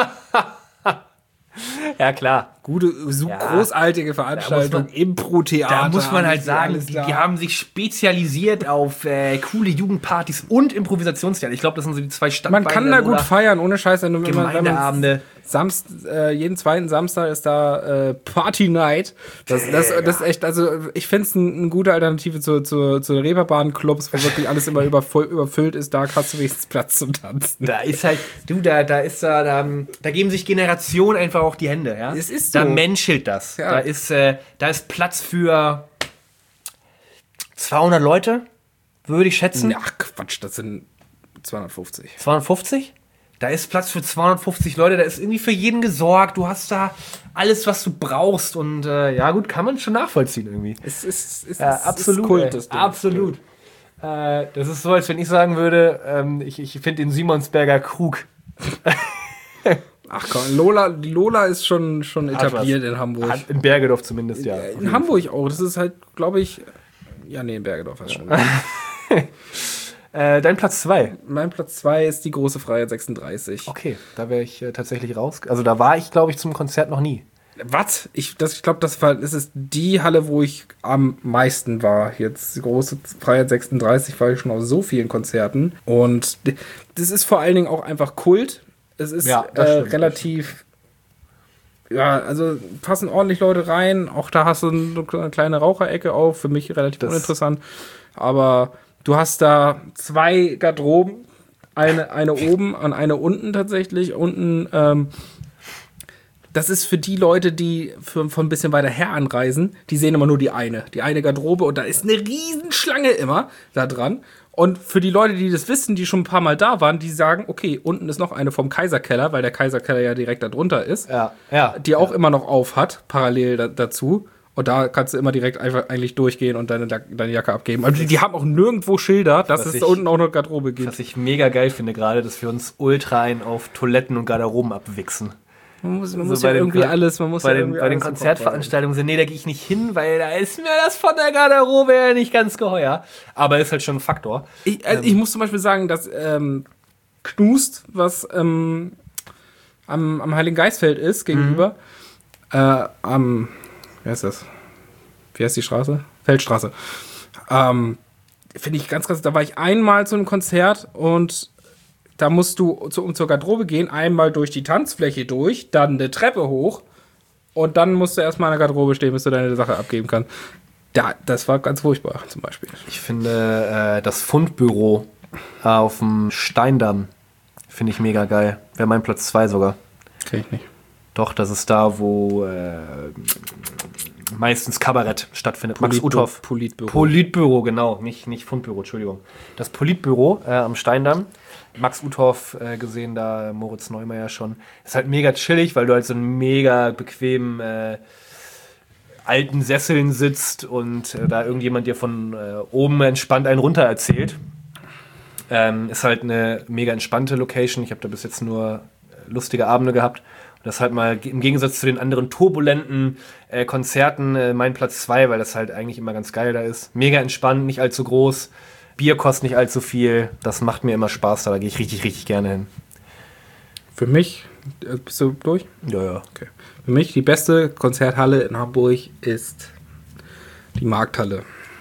Ja, klar. Gute, so ja. großartige Veranstaltung, Impro-Theater. Da muss man halt sagen, die, die haben sich spezialisiert auf äh, coole Jugendpartys und Improvisationstheater. Ich glaube, das sind so die zwei Standbeine. Man kann da gut feiern, ohne Scheiß. Wenn man, Gemeindeabende. Samst, äh, jeden zweiten Samstag ist da äh, Party Night. Das, das, das, das ist echt, also ich finde es eine ein gute Alternative zu, zu, zu Reeperbahn-Clubs, wo wirklich alles immer übervoll, überfüllt ist. Da hast du wenigstens Platz zum Tanzen. Da ist halt, du, da, da ist da, da, da geben sich Generationen einfach auch die Hände, ja. Es ist so. Da menschelt das. Ja. Da ist, äh, da ist Platz für zweihundert Leute, würde ich schätzen. Ach Quatsch, das sind zweihundertfünfzig. zweihundertfünfzig? Da ist Platz für zweihundertfünfzig Leute, da ist irgendwie für jeden gesorgt. Du hast da alles, was du brauchst. Und äh, ja gut, kann man schon nachvollziehen irgendwie. Es ist, es ja, ist absolut, ist Kult, das absolut. Äh, das ist so, als wenn ich sagen würde, ähm, ich, ich finde den Simonsberger Krug. Ach komm, Lola, die Lola ist schon, schon etabliert in Hamburg. Hat in Bergedorf zumindest, ja. In, in Hamburg auch. Das ist halt, glaube ich, ja, nee, in Bergedorf hast schon. Äh, dein Platz zwei. Mein Platz zwei ist die große Freiheit sechsunddreißig. Okay, da wäre ich äh, tatsächlich raus. Also da war ich, glaube ich, zum Konzert noch nie. Was? Ich, das, ich glaube, das, das ist die Halle, wo ich am meisten war. Jetzt die große Freiheit sechsunddreißig war ich schon auf so vielen Konzerten. Und das ist vor allen Dingen auch einfach Kult. Es ist ja, äh, relativ ja, also passen ordentlich Leute rein. Auch da hast du eine kleine Raucherecke auf. Für mich relativ das uninteressant. Aber du hast da zwei Garderoben. Eine, eine oben und eine unten tatsächlich. Unten, ähm, das ist für die Leute, die für, von ein bisschen weiter her anreisen, die sehen immer nur die eine. Die eine Garderobe und da ist eine Riesenschlange immer da dran. Und für die Leute, die das wissen, die schon ein paar Mal da waren, die sagen, okay, unten ist noch eine vom Kaiserkeller, weil der Kaiserkeller ja direkt da drunter ist. Ja, ja. Die auch ja. immer noch auf hat, parallel da, dazu. Und da kannst du immer direkt einfach eigentlich durchgehen und deine, deine Jacke abgeben. Also die, die haben auch nirgendwo Schilder, dass was es ich, da unten auch noch Garderobe gibt. Was ich mega geil finde gerade, dass wir uns ultra ein auf Toiletten und Garderoben abwichsen. Man muss, man also muss ja irgendwie Kon- alles, man muss bei ja den, irgendwie bei den Konzertveranstaltungen sind, nee, da gehe ich nicht hin, weil da ist mir das von der Garderobe ja nicht ganz geheuer. Aber ist halt schon ein Faktor. Ich, also ähm, ich muss zum Beispiel sagen, dass ähm, Knust, was ähm, am, am Heiligen Geistfeld ist, gegenüber, mhm. äh, am, wie heißt das? Wie heißt die Straße? Feldstraße. Ähm, finde ich ganz krass. Da war ich einmal zu einem Konzert und da musst du, zu, um zur Garderobe gehen, einmal durch die Tanzfläche durch, dann eine Treppe hoch und dann musst du erstmal in der Garderobe stehen, bis du deine Sache abgeben kannst. Da, das war ganz furchtbar zum Beispiel. Ich finde äh, das Fundbüro auf dem Steindamm finde ich mega geil. Wäre mein Platz zwei sogar. Kenn ich nicht. Doch, das ist da, wo äh, meistens Kabarett stattfindet. Polit- Max Uthoff. Politbüro. Politbüro, genau. Nicht, nicht Fundbüro, Entschuldigung. Das Politbüro äh, am Steindamm. Max Uthoff äh, gesehen, da Moritz Neumeier schon. Ist halt mega chillig, weil du halt so einen mega bequemen äh, alten Sesseln sitzt und äh, da irgendjemand dir von äh, oben entspannt einen runter erzählt. Ähm, ist halt eine mega entspannte Location. Ich habe da bis jetzt nur äh, lustige Abende gehabt. Und das ist halt mal im Gegensatz zu den anderen turbulenten äh, Konzerten äh, mein Platz zwei, weil das halt eigentlich immer ganz geil da ist. Mega entspannt, nicht allzu groß. Bier kostet nicht allzu viel. Das macht mir immer Spaß, da gehe ich richtig, richtig gerne hin. Für mich, bist du durch? Ja, ja. Okay. Für mich die beste Konzerthalle in Hamburg ist die Markthalle.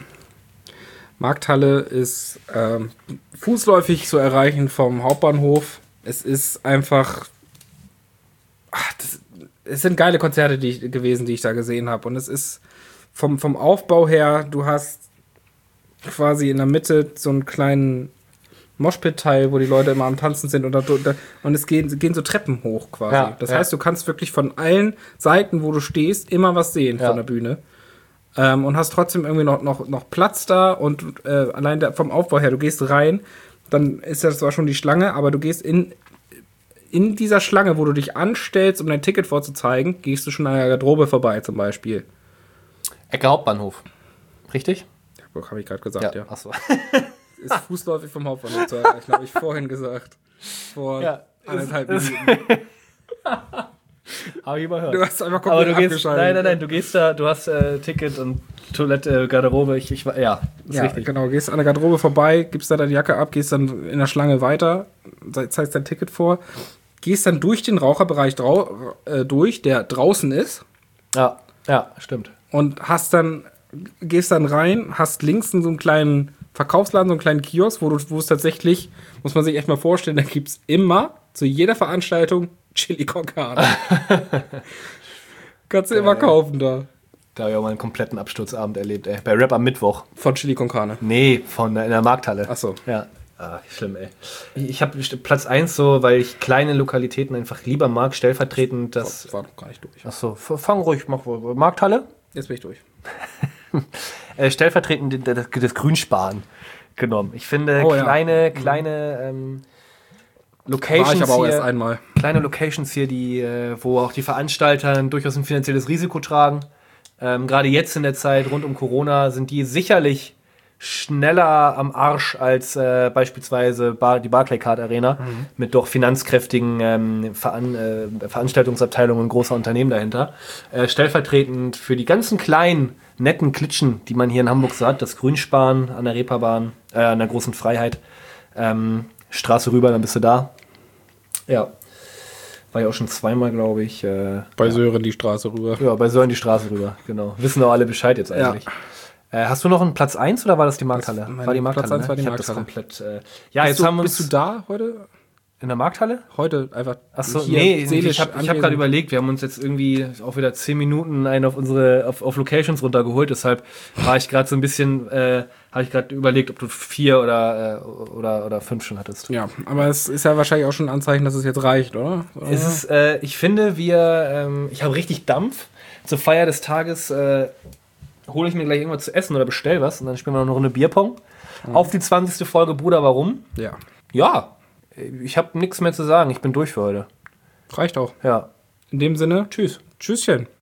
Markthalle ist ähm, fußläufig zu erreichen vom Hauptbahnhof. Es ist einfach... Ach, das, es sind geile Konzerte die ich, gewesen, die ich da gesehen habe. Und es ist vom, vom Aufbau her, du hast quasi in der Mitte so einen kleinen Moshpit-Teil, wo die Leute immer am Tanzen sind und, da, und es gehen, gehen so Treppen hoch quasi. Ja, das ja. heißt, du kannst wirklich von allen Seiten, wo du stehst, immer was sehen ja. von der Bühne. Ähm, und hast trotzdem irgendwie noch, noch, noch Platz da und äh, allein da, vom Aufbau her, du gehst rein, dann ist das zwar schon die Schlange, aber du gehst in, in dieser Schlange, wo du dich anstellst, um dein Ticket vorzuzeigen, gehst du schon an der Garderobe vorbei zum Beispiel. Ecke Hauptbahnhof. Richtig? Habe ich gerade gesagt, ja. ja. Achso. Ist fußläufig vom Hauptbahnhof zu erreichen, habe ich vorhin gesagt. Vor ja, eineinhalb ist, Minuten. Habe ich überhört. Du hast einfach komplett Aber du gehst, Nein, nein, nein, du gehst da, du hast äh, Ticket und Toilette, Garderobe, ich, ich ja, ist ja, richtig. Genau, gehst an der Garderobe vorbei, gibst da deine Jacke ab, gehst dann in der Schlange weiter, zeigst dein Ticket vor, gehst dann durch den Raucherbereich drau- äh, durch, der draußen ist. Ja, ja, stimmt. Und hast dann, gehst dann rein, hast links so einen kleinen Verkaufsladen, so einen kleinen Kiosk, wo, du, wo es tatsächlich, muss man sich echt mal vorstellen, da gibt es immer zu jeder Veranstaltung Chili con Carne. Kannst du äh, immer kaufen da. Da habe ich auch mal einen kompletten Absturzabend erlebt, ey. Bei Rap am Mittwoch. Von Chili con Carne? Nee, von in der Markthalle. Ach so. Ja. Ah, schlimm, ey. Ich habe Platz eins so, weil ich kleine Lokalitäten einfach lieber mag, stellvertretend das... Das war noch gar nicht durch. Ach so, fang ruhig, mach wohl. Markthalle? Jetzt bin ich durch. äh, stellvertretend das, das Grünsparen genommen. Ich finde oh, kleine, ja. kleine ähm, Locations war ich aber auch hier, erst einmal. Kleine Locations hier, die, äh, wo auch die Veranstalter durchaus ein finanzielles Risiko tragen. Ähm, gerade jetzt in der Zeit rund um Corona sind die sicherlich schneller am Arsch als äh, beispielsweise Bar, die Barclaycard Arena mhm. mit doch finanzkräftigen ähm, Veran äh, Veranstaltungsabteilungen und großer Unternehmen dahinter. Äh, stellvertretend für die ganzen kleinen, netten Klitschen, die man hier in Hamburg so hat, das Grünsparen an der Reeperbahn, äh, an der Großen Freiheit, ähm, Straße rüber, dann bist du da. Ja. War ja auch schon zweimal, glaube ich. Äh, bei ja. Sören die Straße rüber. Ja, bei Sören die Straße rüber, genau. Wissen doch alle Bescheid jetzt eigentlich. Ja. Äh, hast du noch einen Platz eins oder war das die Markthalle? Das war die Markthalle, Platz eins ne? war die ich Markthalle. Das komplett, äh, ja, bist jetzt du, haben wir uns, bist du da heute? In der Markthalle? Heute einfach. Achso, hier nee, seelisch ich habe hab anwesend. gerade überlegt, wir haben uns jetzt irgendwie auch wieder zehn Minuten einen auf unsere auf, auf Locations runtergeholt, deshalb war ich gerade so ein bisschen, äh, habe ich gerade überlegt, ob du vier oder, äh, oder, oder fünf schon hattest. Ja, aber es ist ja wahrscheinlich auch schon ein Anzeichen, dass es jetzt reicht, oder? oder? Es ist, äh, ich finde, wir, ähm, ich habe richtig Dampf. Zur Feier des Tages äh, hole ich mir gleich irgendwas zu essen oder bestell was und dann spielen wir noch eine Runde Bierpong. Mhm. Auf die zwanzigste Folge Bruder, warum? Ja. Ja, ich habe nichts mehr zu sagen. Ich bin durch für heute. Reicht auch. Ja. In dem Sinne, tschüss. Tschüsschen.